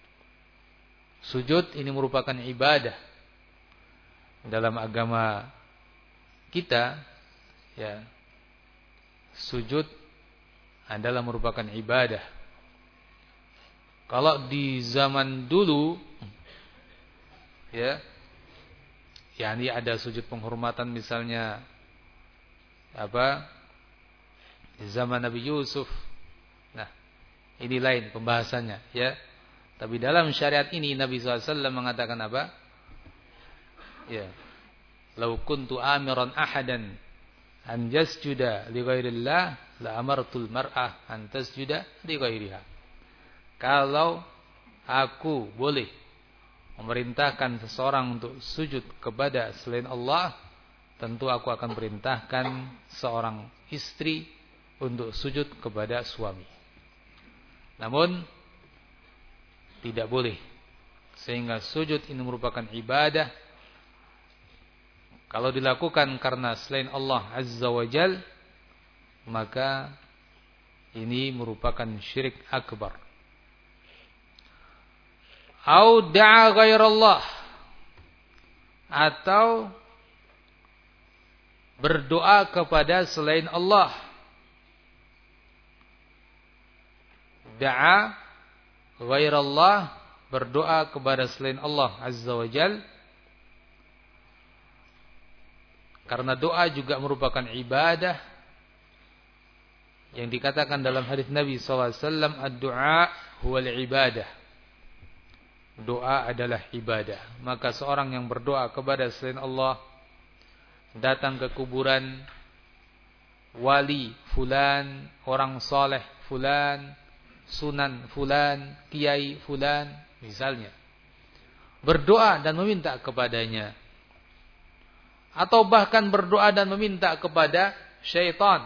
Sujud ini merupakan ibadah dalam agama kita, ya. Sujud adalah merupakan ibadah. Kalau di zaman dulu, ya, yakni ada sujud penghormatan, misalnya apa, di zaman Nabi Yusuf. Nah, ini lain pembahasannya, ya. Tapi dalam syariat ini Nabi shallallahu alaihi wasallam mengatakan apa? Ya, lau kuntu amiran ahadan an yasjuda li ghairillah la amartul mar'ah an tasjuda li ghairiha. Kalau aku boleh memerintahkan seseorang untuk sujud kepada selain Allah, tentu aku akan perintahkan seorang istri untuk sujud kepada suami. Namun tidak boleh, sehingga sujud ini merupakan ibadah. Kalau dilakukan karena selain Allah Azza wa Jal, maka ini merupakan syirik akbar. Au da'a ghairallah, atau berdoa kepada selain Allah. Da'a ghairallah, berdoa kepada selain Allah Azza wa Jal. Karena doa juga merupakan ibadah, yang dikatakan dalam hadis Nabi shallallahu alaihi wasallam, ad-du'a huwal ibadah. Doa adalah ibadah. Maka seorang yang berdoa kepada selain Allah, datang ke kuburan wali fulan, orang saleh fulan, sunan fulan, kiai fulan, misalnya, berdoa dan meminta kepadanya, atau bahkan berdoa dan meminta kepada syaitan,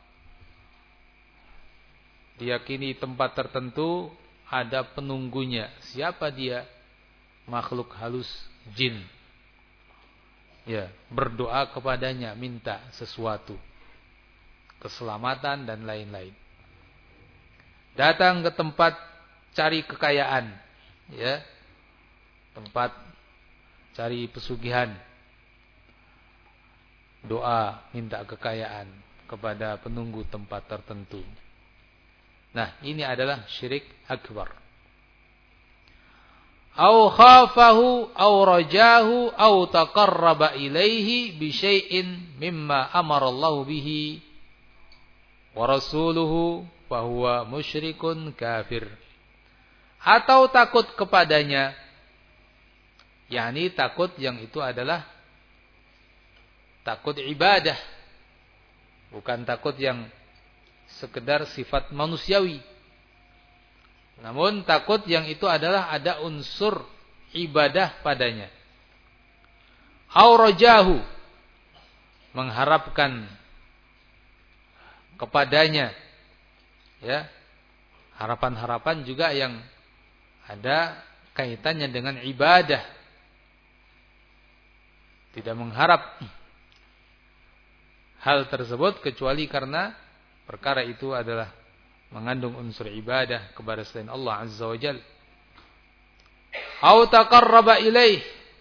diyakini tempat tertentu ada penunggunya. Siapa dia? Makhluk halus, jin. Ya, berdoa kepadanya, minta sesuatu, keselamatan dan lain-lain. Datang ke tempat cari kekayaan, ya, tempat cari pesugihan, doa minta kekayaan kepada penunggu tempat tertentu. Nah, ini adalah syirik akbar. au khafahu au rajahu au taqarraba ilaihi bi syai'in mimma amara Allah bihi wa rasuluhu fa huwa musyrikun kafir. Atau takut kepadanya, yakni takut yang itu adalah takut ibadah, bukan takut yang sekedar sifat manusiawi. Namun takut yang itu adalah ada unsur ibadah padanya. Au rajahu, mengharapkan kepadanya, ya, harapan-harapan juga yang ada kaitannya dengan ibadah. Tidak mengharap hal tersebut kecuali karena perkara itu adalah mengandung unsur ibadah kepada selain Allah Azza wa Jalla. Au taqarraba ilaih,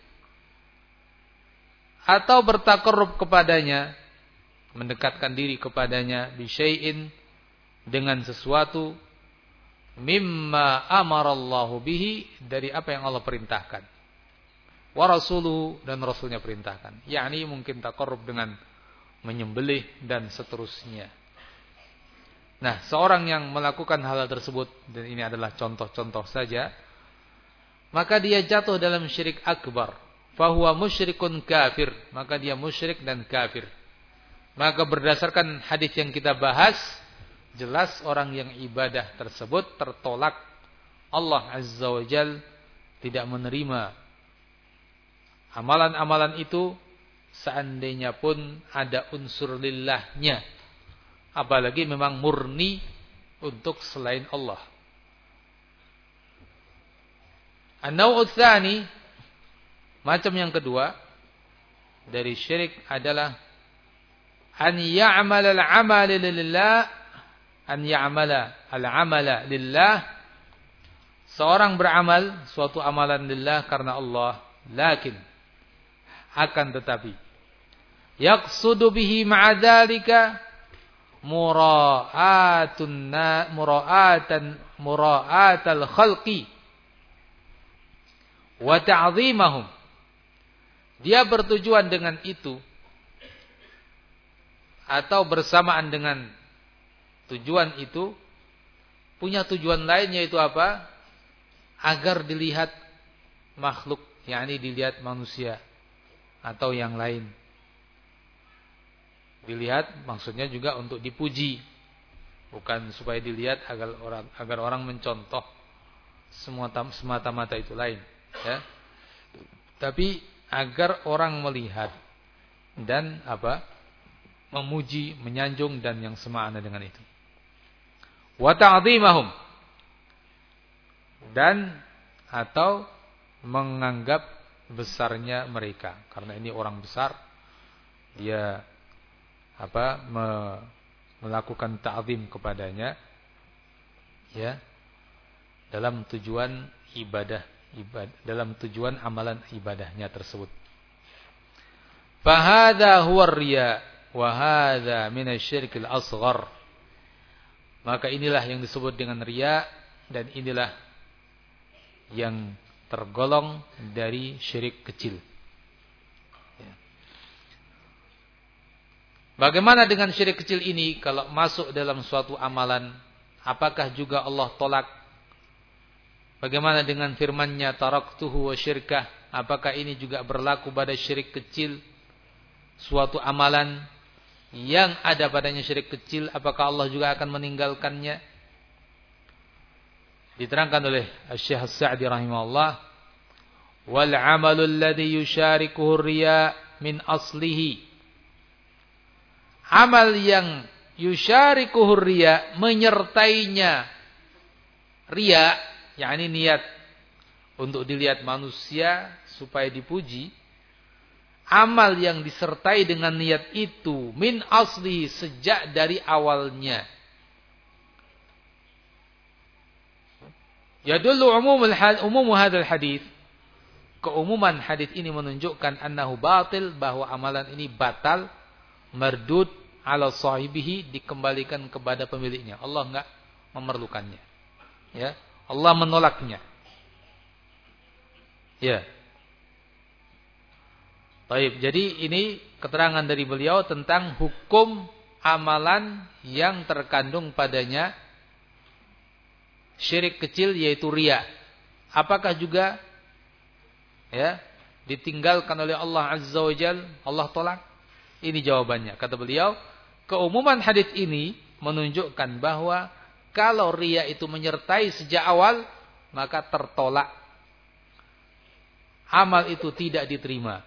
atau bertakarrub kepadanya, mendekatkan diri kepadanya bi syai'in, dengan sesuatu, mimma amarallahu bihi, dari apa yang Allah perintahkan, wa rasuluhu, dan rasulnya perintahkan, yakni mungkin takarrub dengan menyembelih dan seterusnya. Nah, seorang yang melakukan hal tersebut, dan ini adalah contoh-contoh saja, maka dia jatuh dalam syirik akbar. Fahuwa musyrikun kafir, maka dia musyrik dan kafir. Maka berdasarkan hadis yang kita bahas, jelas orang yang ibadah tersebut tertolak. Allah Azza wa Jal tidak menerima amalan-amalan itu, seandainya pun ada unsur lillahnya, apalagi memang murni untuk selain Allah. An-naw'u tsani, macam yang kedua dari syirik adalah an ya'mala al-'amala lillah, an ya'mala al-'amala lillah, seorang beramal suatu amalan lillah karena Allah, lakin akan tetapi yaqsudu bihi ma'a dzalika mura'atun mura'atan mura'atal khalqi wa ta'zimahum. Dia bertujuan dengan itu atau bersamaan dengan tujuan itu punya tujuan lain, yaitu apa? Agar dilihat makhluk, yakni dilihat manusia atau yang lain. Dilihat maksudnya juga untuk dipuji, bukan supaya dilihat agar orang agar orang mencontoh semata-mata itu lain, ya. Tapi agar orang melihat dan apa? Memuji, menyanjung dan yang semakna dengan itu. Wa ta'dhimahum, dan atau menganggap besarnya mereka, karena ini orang besar, dia apa me, melakukan ta'zim kepadanya, ya, dalam tujuan ibadah, ibadah dalam tujuan amalan ibadahnya tersebut. Fa hadza huwa riya wa hadza min asy-syirkil asghar. Maka inilah yang disebut dengan riya, dan inilah yang tergolong dari syirik kecil. Bagaimana dengan syirik kecil ini kalau masuk dalam suatu amalan? Apakah juga Allah tolak? Bagaimana dengan firman-Nya taraktuhu wa syirkah? Apakah ini juga berlaku pada syirik kecil? Suatu amalan yang ada padanya syirik kecil, apakah Allah juga akan meninggalkannya? Diterangkan oleh Syekh As-Sa'di rahimahullah, wal 'amalu alladhi yusyarikuhu riya min aslihi. Amal yang yusyarikuhu riya, menyertainya riya, yakni niat untuk dilihat manusia supaya dipuji. Amal yang disertai dengan niat itu min asli, sejak dari awalnya. Yadullu umumul hal umum hadzal hadis. Keumuman hadis ini menunjukkan annahu batil, bahwa amalan ini batal, mardud ala sahibihi, dikembalikan kepada pemiliknya. Allah enggak memerlukannya. Ya, Allah menolaknya. Ya. Baik, jadi ini keterangan dari beliau tentang hukum amalan yang terkandung padanya syirik kecil, yaitu riya. Apakah juga ya ditinggalkan oleh Allah Azza wa Jalla, Allah tolak? Ini jawabannya. Kata beliau, keumuman hadis ini menunjukkan bahwa kalau riya itu menyertai sejak awal, maka tertolak. Amal itu tidak diterima.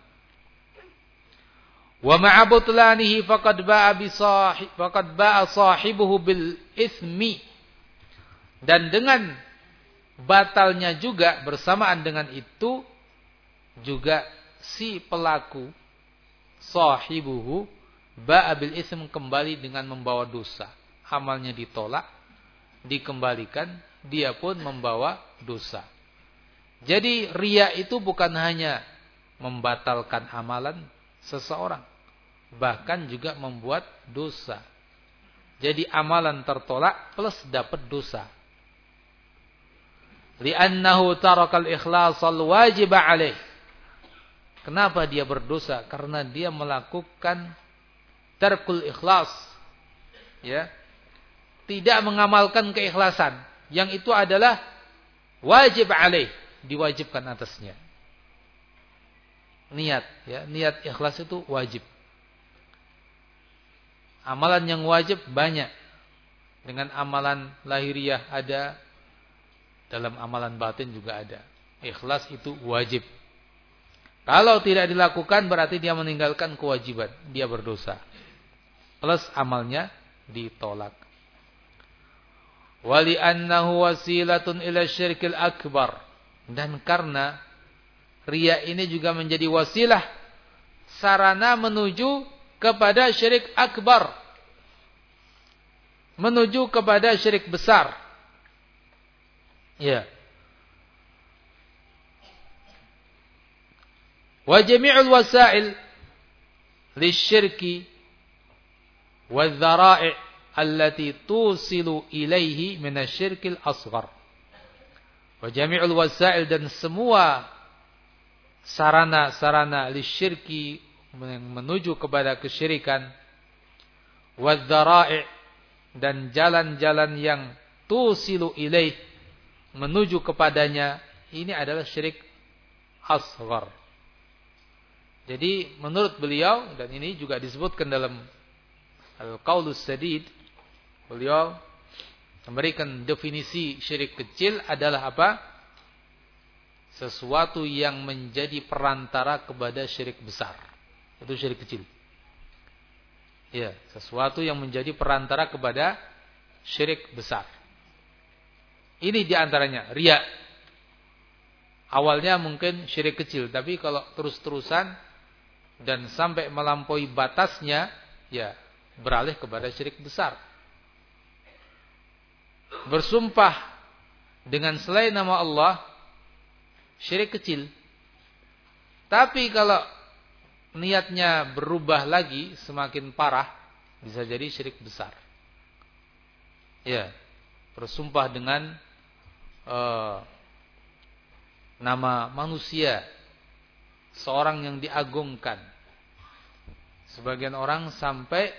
Wa ma'a butlanihi faqad ba'a bi sahib faqad ba'a sahibuhu bil itsmi. Dan dengan batalnya juga bersamaan dengan itu juga si pelaku sahibuhu ba'a bil itsm, kembali dengan membawa dosa. Amalnya ditolak, dikembalikan, dia pun membawa dosa. Jadi riya itu bukan hanya membatalkan amalan seseorang, bahkan juga membuat dosa. Jadi amalan tertolak plus dapat dosa. Li'annahu tarakal ikhlasal wajib alaih. Kenapa dia berdosa? Karena dia melakukan tarkul ikhlas. Ya. Tidak mengamalkan keikhlasan, yang itu adalah wajib alaih, diwajibkan atasnya. Niat, ya, niat ikhlas itu wajib. Amalan yang wajib banyak. Dengan amalan lahiriah ada, dalam amalan batin juga ada. Ikhlas itu wajib. Kalau tidak dilakukan berarti dia meninggalkan kewajiban, dia berdosa. Plus amalnya ditolak. Wali annahu wasilatun ila syirkil akbar. Dan karena riya ini juga menjadi wasilah, sarana menuju kepada syirik akbar, menuju kepada syirik besar. Ya. Wa jami'ul wasail lisyirki wadh-dhara'i' allati tusilu ilaihi minasyirkil asghar. Wa jami'ul wasail, dan semua sarana-sarana lisyirki, menuju kepada kesyirikan, wadh-dhara'i', dan jalan-jalan yang tusilu ilaih, menuju kepadanya, ini adalah syirik asghar. Jadi menurut beliau, dan ini juga disebutkan dalam Al-Qaulus Sadid, beliau memberikan definisi syirik kecil adalah apa? Sesuatu yang menjadi perantara kepada syirik besar. Itu syirik kecil. Ya, sesuatu yang menjadi perantara kepada syirik besar. Ini diantaranya riya. Awalnya mungkin syirik kecil, tapi kalau terus-terusan dan sampai melampaui batasnya, ya beralih kepada syirik besar. Bersumpah dengan selain nama Allah, syirik kecil. Tapi kalau niatnya berubah lagi, semakin parah, bisa jadi syirik besar. Ya, bersumpah dengan uh, nama manusia, seorang yang diagungkan. Sebagian orang sampai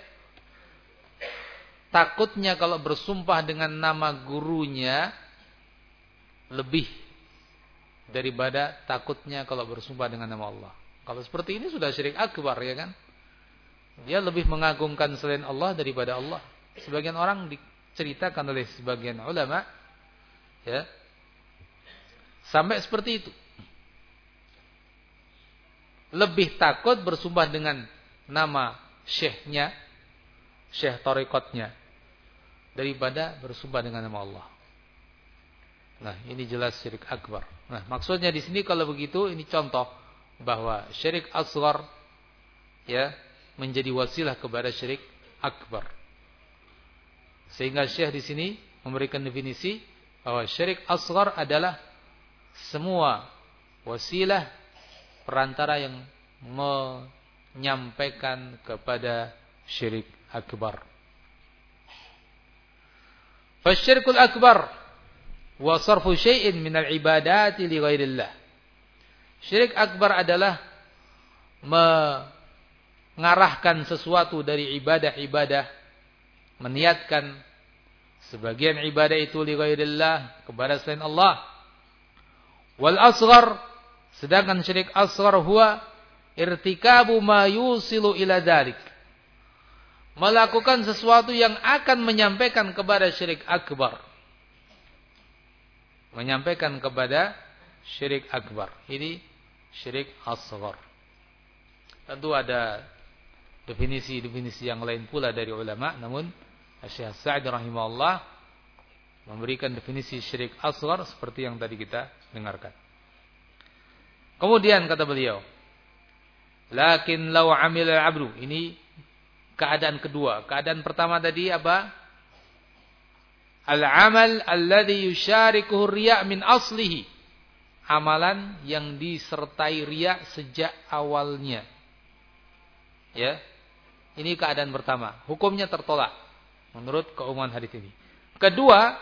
takutnya kalau bersumpah dengan nama gurunya lebih daripada takutnya kalau bersumpah dengan nama Allah. Kalau seperti ini sudah syirik akbar, ya kan? Dia lebih mengagungkan selain Allah daripada Allah. Sebagian orang diceritakan oleh sebagian ulama, ya, sampai seperti itu. Lebih takut bersumpah dengan nama syekhnya, syekh tarekatnya, daripada bersumpah dengan nama Allah. Nah, ini jelas syirik akbar. Nah, maksudnya di sini kalau begitu, ini contoh bahwa syirik asghar, ya, menjadi wasilah kepada syirik akbar. Sehingga syekh di sini memberikan definisi bahwa syirik asghar adalah semua wasilah perantara yang menyampaikan kepada syirik akbar. Fasyirkul akbar wa sarfu syai'in minal ibadati li ghairillah. Syirik akbar adalah mengarahkan sesuatu dari ibadah-ibadah, meniatkan sebagian ibadah itu li ghairillah, kepada selain Allah. Wal asghar, sedangkan syirik asghar huwa irtikabu ma yusilu ila dzalik, melakukan sesuatu yang akan menyampaikan kepada syirik akbar. Menyampaikan kepada syirik akbar. Ini syirik asghar. Tentu ada definisi-definisi yang lain pula dari ulama, namun Syekh Sa'di rahimahullah memberikan definisi syirik asghar seperti yang tadi kita dengarkan. Kemudian kata beliau, lakin law amila al-'abdu, ini keadaan kedua. Keadaan pertama tadi apa? Al-amal alladhi yusyarikuhu riya' min aslihi, amalan yang disertai riya sejak awalnya. Ya. Ini keadaan pertama. Hukumnya tertolak menurut keumuman hadis ini. Kedua,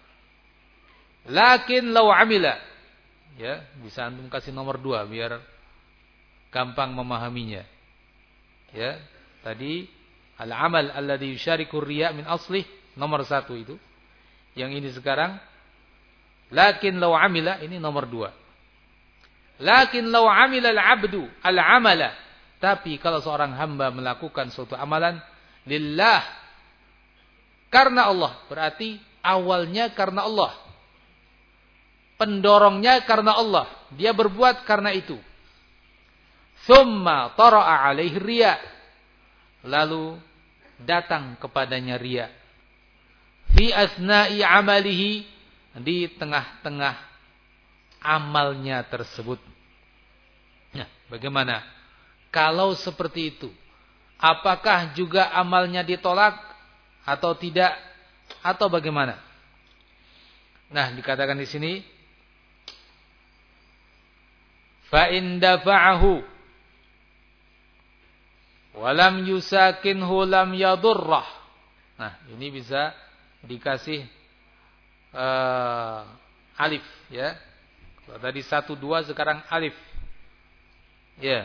lakin law amila. Ya, bisa antum kasih nomor dua biar gampang memahaminya. Ya, tadi al-amal alladhi yusyariku riya' min aslih, nomor satu itu. Yang ini sekarang lakin law amila, ini nomor dua. Lakin law amila al-'abdu al-'amala, tapi kalau seorang hamba melakukan suatu amalan lillah, karena Allah, berarti awalnya karena Allah, pendorongnya karena Allah, dia berbuat karena itu. Tsumma tara'a 'alaihi riya', lalu datang kepadanya riya. Fi asna'i 'amalihi, di tengah-tengah amalnya tersebut. Nah, bagaimana kalau seperti itu? Apakah juga amalnya ditolak atau tidak, atau bagaimana? Nah, dikatakan di sini fa in dafa'ahu wa lam yusakinhu lam yadurrah. Nah, ini bisa dikasih uh, alif, ya. Kalau tadi satu dua, sekarang alif. Ya.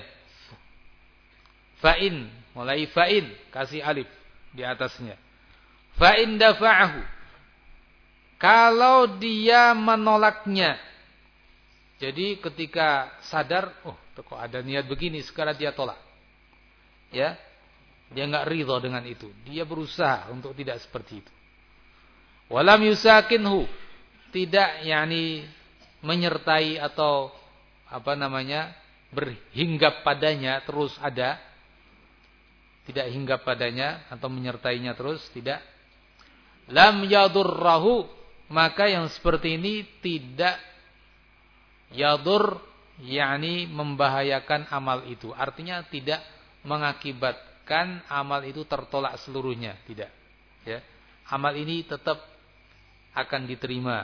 Fa'in, mulai fa'in, kasih alif di atasnya. Fa'in dafa'ahu, kalau dia menolaknya. Jadi ketika sadar, oh kok ada niat begini, sekarang dia tolak. Ya, dia enggak ridha dengan itu. Dia berusaha untuk tidak seperti itu. Walam yusakinhu, tidak yakni menyertai atau apa namanya berhinggap padanya terus ada, tidak hinggap padanya atau menyertainya terus, tidak. Lam yadurrahu, maka yang seperti ini tidak yadur, yakni membahayakan amal itu. Artinya tidak mengakibatkan amal itu tertolak seluruhnya, tidak. Ya, amal ini tetap akan diterima.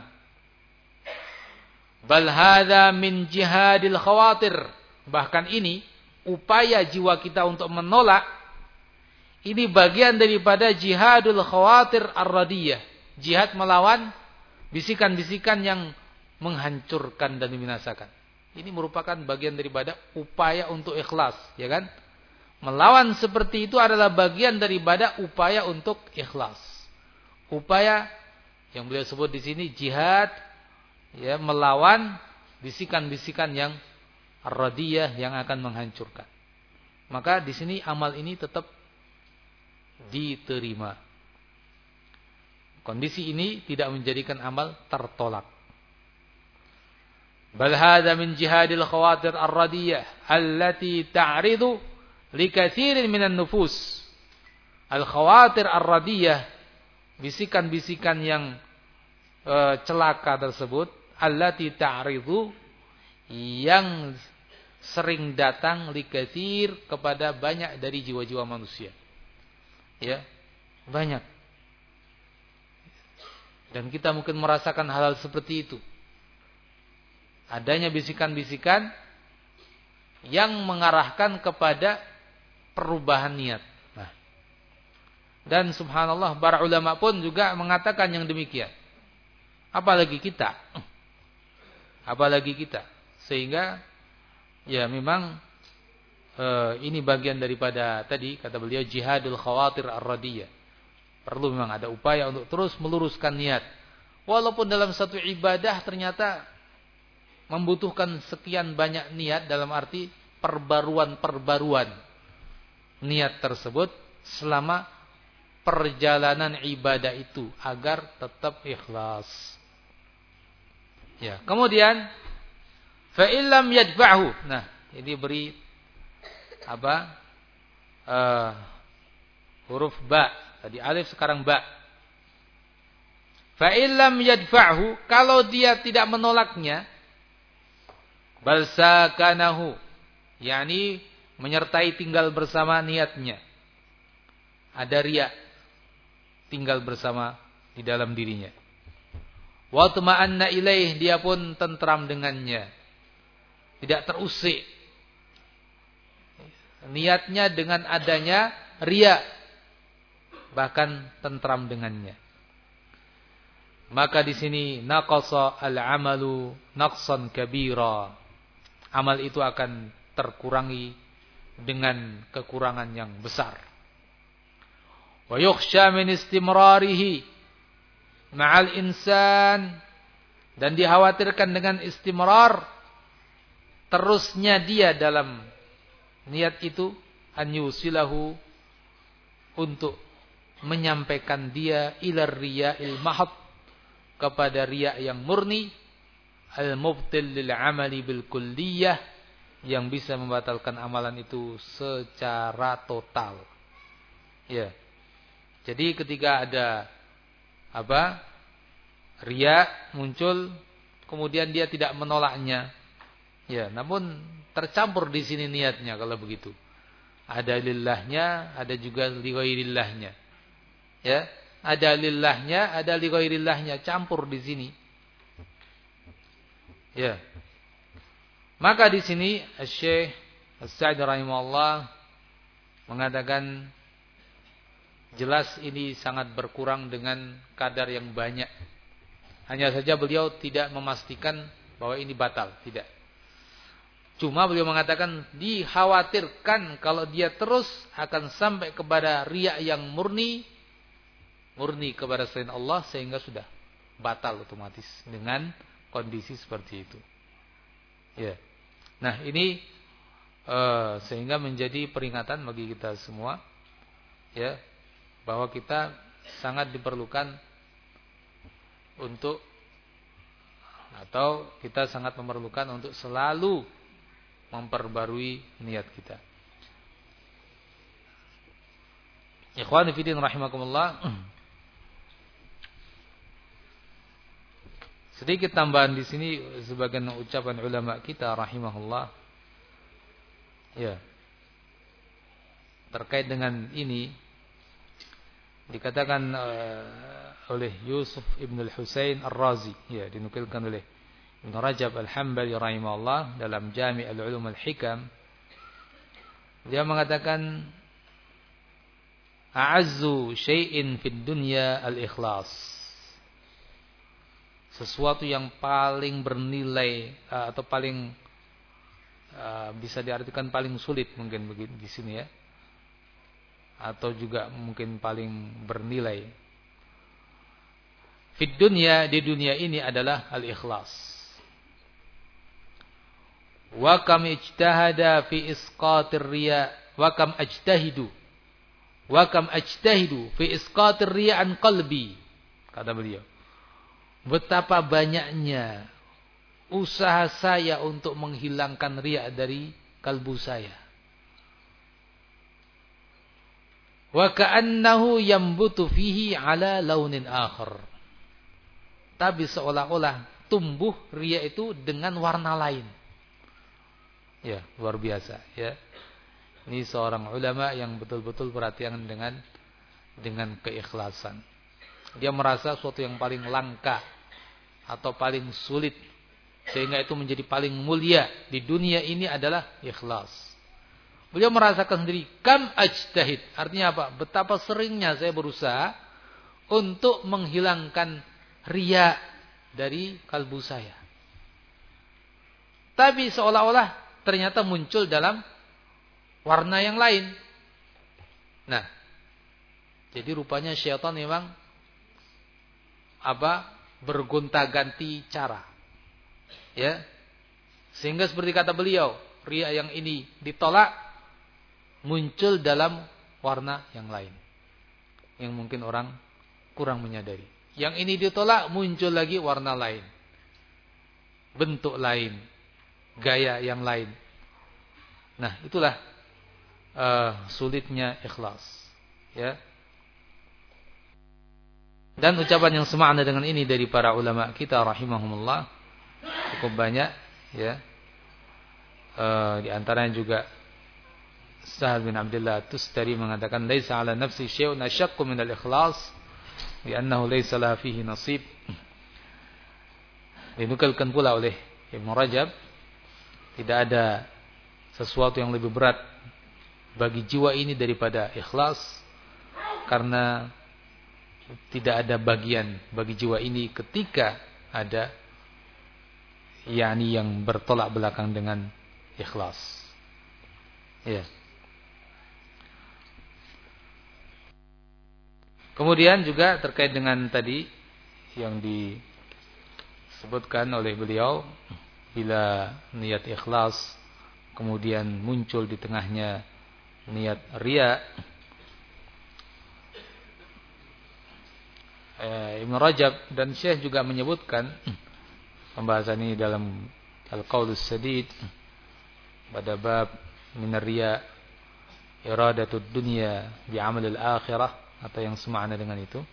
Bal hadza min jihadil khawatir, bahkan ini upaya jiwa kita untuk menolak, ini bagian daripada jihadul khawatir ar-radiyah, jihad melawan bisikan-bisikan yang menghancurkan dan membinasakan. Ini merupakan bagian daripada upaya untuk ikhlas, ya kan? Melawan seperti itu adalah bagian daripada upaya untuk ikhlas. Upaya yang beliau sebut di sini jihad, ya, melawan bisikan-bisikan yang ar-radiyah, yang akan menghancurkan. Maka di sini amal ini tetap diterima. Kondisi ini tidak menjadikan amal tertolak. Bal hadza min jihadil khawatir ar-radiyah allati ta'ridu li katsirin minan nufus. Al-khawatir ar-radiyah, bisikan-bisikan yang e, celaka tersebut, allati ta'ridu, yang sering datang li katsir, kepada banyak dari jiwa-jiwa manusia. Ya, banyak. Dan kita mungkin merasakan hal-hal seperti itu. Adanya bisikan-bisikan yang mengarahkan kepada perubahan niat. Nah, dan subhanallah, para ulama pun juga mengatakan yang demikian. Apalagi kita. Apalagi kita. Sehingga Ya, memang uh, ini bagian daripada tadi kata beliau jihadul khawatir ar-radiyah. Perlu memang ada upaya untuk terus meluruskan niat. Walaupun dalam satu ibadah ternyata membutuhkan sekian banyak niat dalam arti perbaruan-perbaruan niat tersebut selama perjalanan ibadah itu agar tetap ikhlas. Ya, kemudian fa illam yadfa'hu. Nah, ini beri apa? Uh, huruf ba. Tadi alif sekarang ba. Fa illam yadfa'hu, kalau dia tidak menolaknya, bal sakanahu, yakni menyertai tinggal bersama niatnya. Ada riya tinggal bersama di dalam dirinya. Wa tuma'anna ilaih, dia pun tentram dengannya. Tidak terusik. Niatnya dengan adanya riya, bahkan tentram dengannya. Maka di sini naqasa al-amalu naqsan kabira. Amal itu akan terkurangi dengan kekurangan yang besar. Wa yukhsha min istimrarihi ma'al insan, dan dikhawatirkan dengan istimrar, terusnya dia dalam niat itu, an yusilahu, untuk menyampaikan dia ila riya'il mahad, kepada riya' yang murni, al-mubtil lil amali bil kulliyah, yang bisa membatalkan amalan itu secara total. Ya. Jadi ketika ada apa? Riya muncul, kemudian dia tidak menolaknya. Ya, namun tercampur di sini niatnya kalau begitu. Ada lillahnya, ada juga li ghairillah-nya. Ya, ada lillahnya, ada li ghairillah-nya, campur di sini. Ya. Maka di sini Syekh As-Sa'di rahimahullah mengatakan jelas ini sangat berkurang dengan kadar yang banyak. Hanya saja beliau tidak memastikan bahwa ini batal, tidak. Cuma beliau mengatakan dikhawatirkan kalau dia terus akan sampai kepada riya yang murni, murni kepada selain Allah, sehingga sudah batal otomatis dengan kondisi seperti itu. Ya. Nah, ini uh, sehingga menjadi peringatan bagi kita semua, ya, bahwa kita sangat diperlukan untuk, atau kita sangat memerlukan untuk selalu memperbarui niat kita. Ikhwani fillah rahimakumullah. Sedikit tambahan di sini sebagian ucapan ulama kita rahimahullah. Ya. Terkait dengan ini dikatakan uh, oleh Yusuf Ibn al-Husain Ar-Razi, ya, dinukilkan oleh Ibn Rajab Al-Hambali rahimahullah dalam Jami' al-Ulum al-Hikam. Dia mengatakan a'azzu syai'in fid dunya al-ikhlas. Sesuatu yang paling bernilai uh, atau paling uh, bisa diartikan paling sulit mungkin begitu di sini, ya. Atau juga mungkin paling bernilai fid dunya, di dunia ini adalah al-ikhlas. Wa kam ijtahada fi isqatir riya, wa kam ajtahidu wa kam ajtahidu fi isqatir riya an qalbi, kata beliau. Betapa banyaknya usaha saya untuk menghilangkan riya dari kalbu saya. Wa ka'annahu yambutu fihi ala launin akhar. Tapi seolah-olah tumbuh riya itu dengan warna lain. Ya, luar biasa, ya. Ini seorang ulama yang betul-betul perhatian dengan dengan keikhlasan. Dia merasa sesuatu yang paling langka atau paling sulit, sehingga itu menjadi paling mulia di dunia ini adalah ikhlas. Beliau merasakan sendiri, kam ajtahid. Artinya apa? Betapa seringnya saya berusaha untuk menghilangkan riya dari kalbu saya. Tapi seolah-olah ternyata muncul dalam warna yang lain. Nah, jadi rupanya syaitan memang apa? Bergonta-ganti cara. Ya. Sehingga seperti kata beliau, riya yang ini ditolak muncul dalam warna yang lain. Yang mungkin orang kurang menyadari. Yang ini ditolak muncul lagi warna lain. Bentuk lain, gaya yang lain. Nah, itulah uh, sulitnya ikhlas. Ya. Dan ucapan yang semakna dengan ini dari para ulama kita rahimahumullah cukup banyak, ya. Uh, di antaranya juga Sahal bin Abdullah Tustari mengatakan laisa ala nafsi syai'un asyaqqu min al-ikhlas li'annahu laisa laha fihi nasib. Dinukulkan pula oleh Ibnu Rajab, tidak ada sesuatu yang lebih berat bagi jiwa ini daripada ikhlas, karena tidak ada bagian bagi jiwa ini ketika ada yakni yang bertolak belakang dengan ikhlas. Ya. Kemudian juga terkait dengan tadi yang disebutkan oleh beliau, bila niat ikhlas kemudian muncul di tengahnya niat riya, Ibnu Rajab dan Syekh juga menyebutkan pembahasan ini dalam Al-Qaulus Sadid pada bab min riya iradatud dunya bi amal al-akhirah, atau yang semakna dengan itu.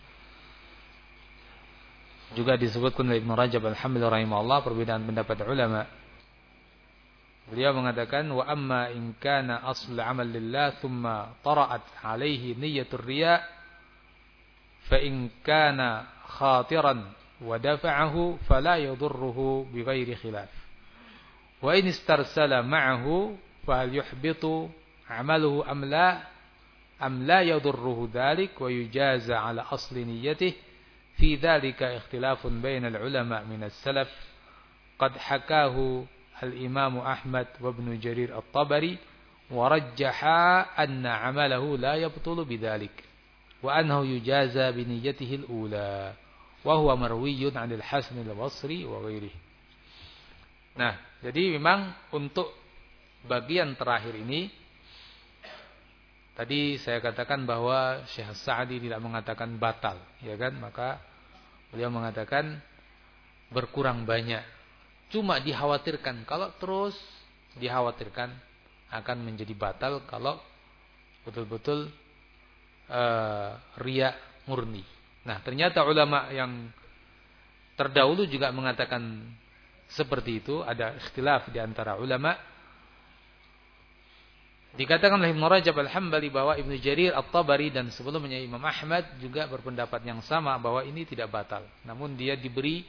Juga disebutkan oleh Ibnu Rajab alhamdulillah rahimahullah perbedaan pendapat ulama. Beliau mengatakan wa amma in kana asl amal lillah thumma tara'at alaihi niyyatur riya fa in kana khatiran wa dafa'ahu fala yadurruhu bighairi khilaf wa in istarsala ma'ahu fa hal yuhbitu amaluhu am la am la yadurruhu dhalik wa yujaza ala asli niyyatihi fi dhalika ikhtilafun bainal ulama min as-salaf qad hakahu al-imam Ahmad wa Ibn Jarir at-Tabari wa rajjaha anna amalahu la yabtulu bidzalik wa annahu yujaza bi niyyatihi al-ula wa huwa marwiyyun 'an al-Hasan al-Basri wa ghairihi. Nah, jadi memang untuk bagian terakhir ini tadi saya katakan bahwa Syekh Sa'di tidak mengatakan batal, ya kan? Maka beliau mengatakan berkurang banyak. Cuma dikhawatirkan kalau terus dikhawatirkan akan menjadi batal kalau betul-betul uh, riya murni. Nah, ternyata ulama yang terdahulu juga mengatakan seperti itu. Ada ikhtilaf di antara ulama. Dikatakan oleh Ibnu Rajab al-Hambali bahwa Ibnu Jarir at-Tabari dan sebelumnya Imam Ahmad juga berpendapat yang sama bahwa ini tidak batal. Namun dia diberi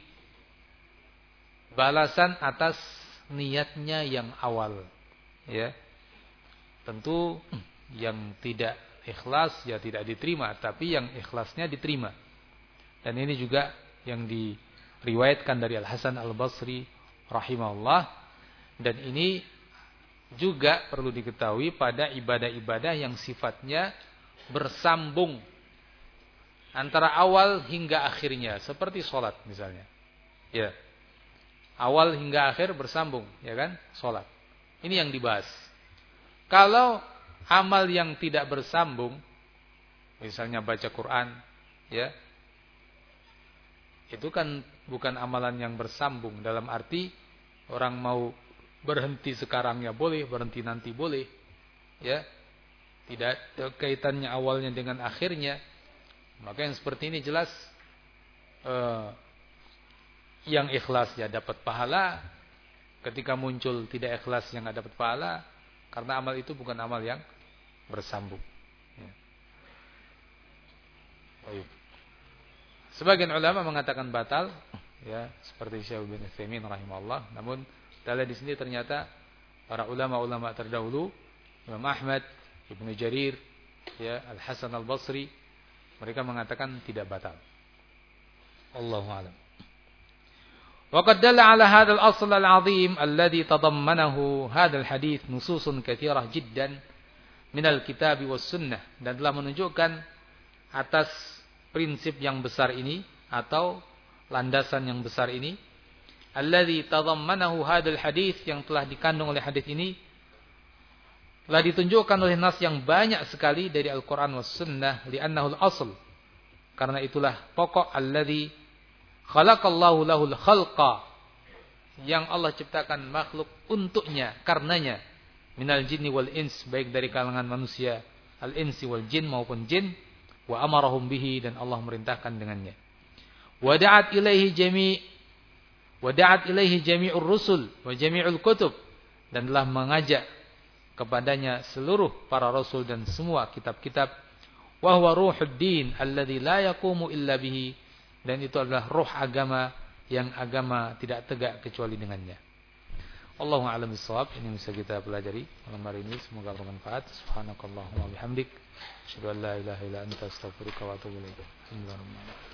balasan atas niatnya yang awal. Ya. Tentu yang tidak ikhlas ya tidak diterima, tapi yang ikhlasnya diterima. Dan ini juga yang diriwayatkan dari Al-Hasan Al-Basri rahimahullah, dan ini juga perlu diketahui pada ibadah-ibadah yang sifatnya bersambung antara awal hingga akhirnya, seperti sholat misalnya. Ya. Awal hingga akhir bersambung, ya kan? Sholat. Ini yang dibahas. Kalau amal yang tidak bersambung, misalnya baca Quran, ya, itu kan bukan amalan yang bersambung. Dalam arti orang mau berhenti sekarang ya boleh, berhenti nanti boleh, ya, tidak ada kaitannya awalnya dengan akhirnya. Maka yang seperti ini jelas eh, yang ikhlas ya dapat pahala, ketika muncul tidak ikhlas yang tidak dapat pahala, karena amal itu bukan amal yang bersambung. Ya. Baik. Sebagian ulama mengatakan batal, ya, seperti Syekh bin Utsaimin rahimahullah. Namun dalam di sini ternyata para ulama-ulama terdahulu, Imam Ahmad, Ibnu Jarir, ya, Al-Hasan Al-Basri, mereka mengatakan tidak batal. Allahu a'lam. وقد دل على هذا الأصل العظيم الذي تضمنه هذا الحديث نصوص كثيرة جدا من الكتاب والسنة, dan telah menunjukkan atas prinsip yang besar ini atau landasan yang besar ini, alladzi tadammanahu hadzal hadis, yang telah dikandung oleh hadis ini, telah ditunjukkan oleh nas yang banyak sekali dari Al-Qur'an was sunnah, li'annahu al-asl, karena itulah pokok, alladzi khalaqallahu lahul khalqa, yang Allah ciptakan makhluk untuknya, karenanya, minal jinni wal ins, baik dari kalangan manusia al-insi wal jin maupun jin, wa amarahum bihi, dan Allah merintahkan dengannya. Wa da'at ilaihi jami' wa da'at ilaihi jami'ur rusul wa jami'ul kutub, dan telah mengajak kepadanya seluruh para rasul dan semua kitab-kitab. Wa huwa ruhud din alladzi la yaqumu illa bihi, dan itu adalah ruh agama yang agama tidak tegak kecuali dengannya. Allahu a'lam bissawab. Ini bisa kita pelajari malam hari ini, semoga bermanfaat. Subhanakallahumma bihamdik, asyhadu an la ilaha illa anta, astaghfiruka wa atubu ilaik.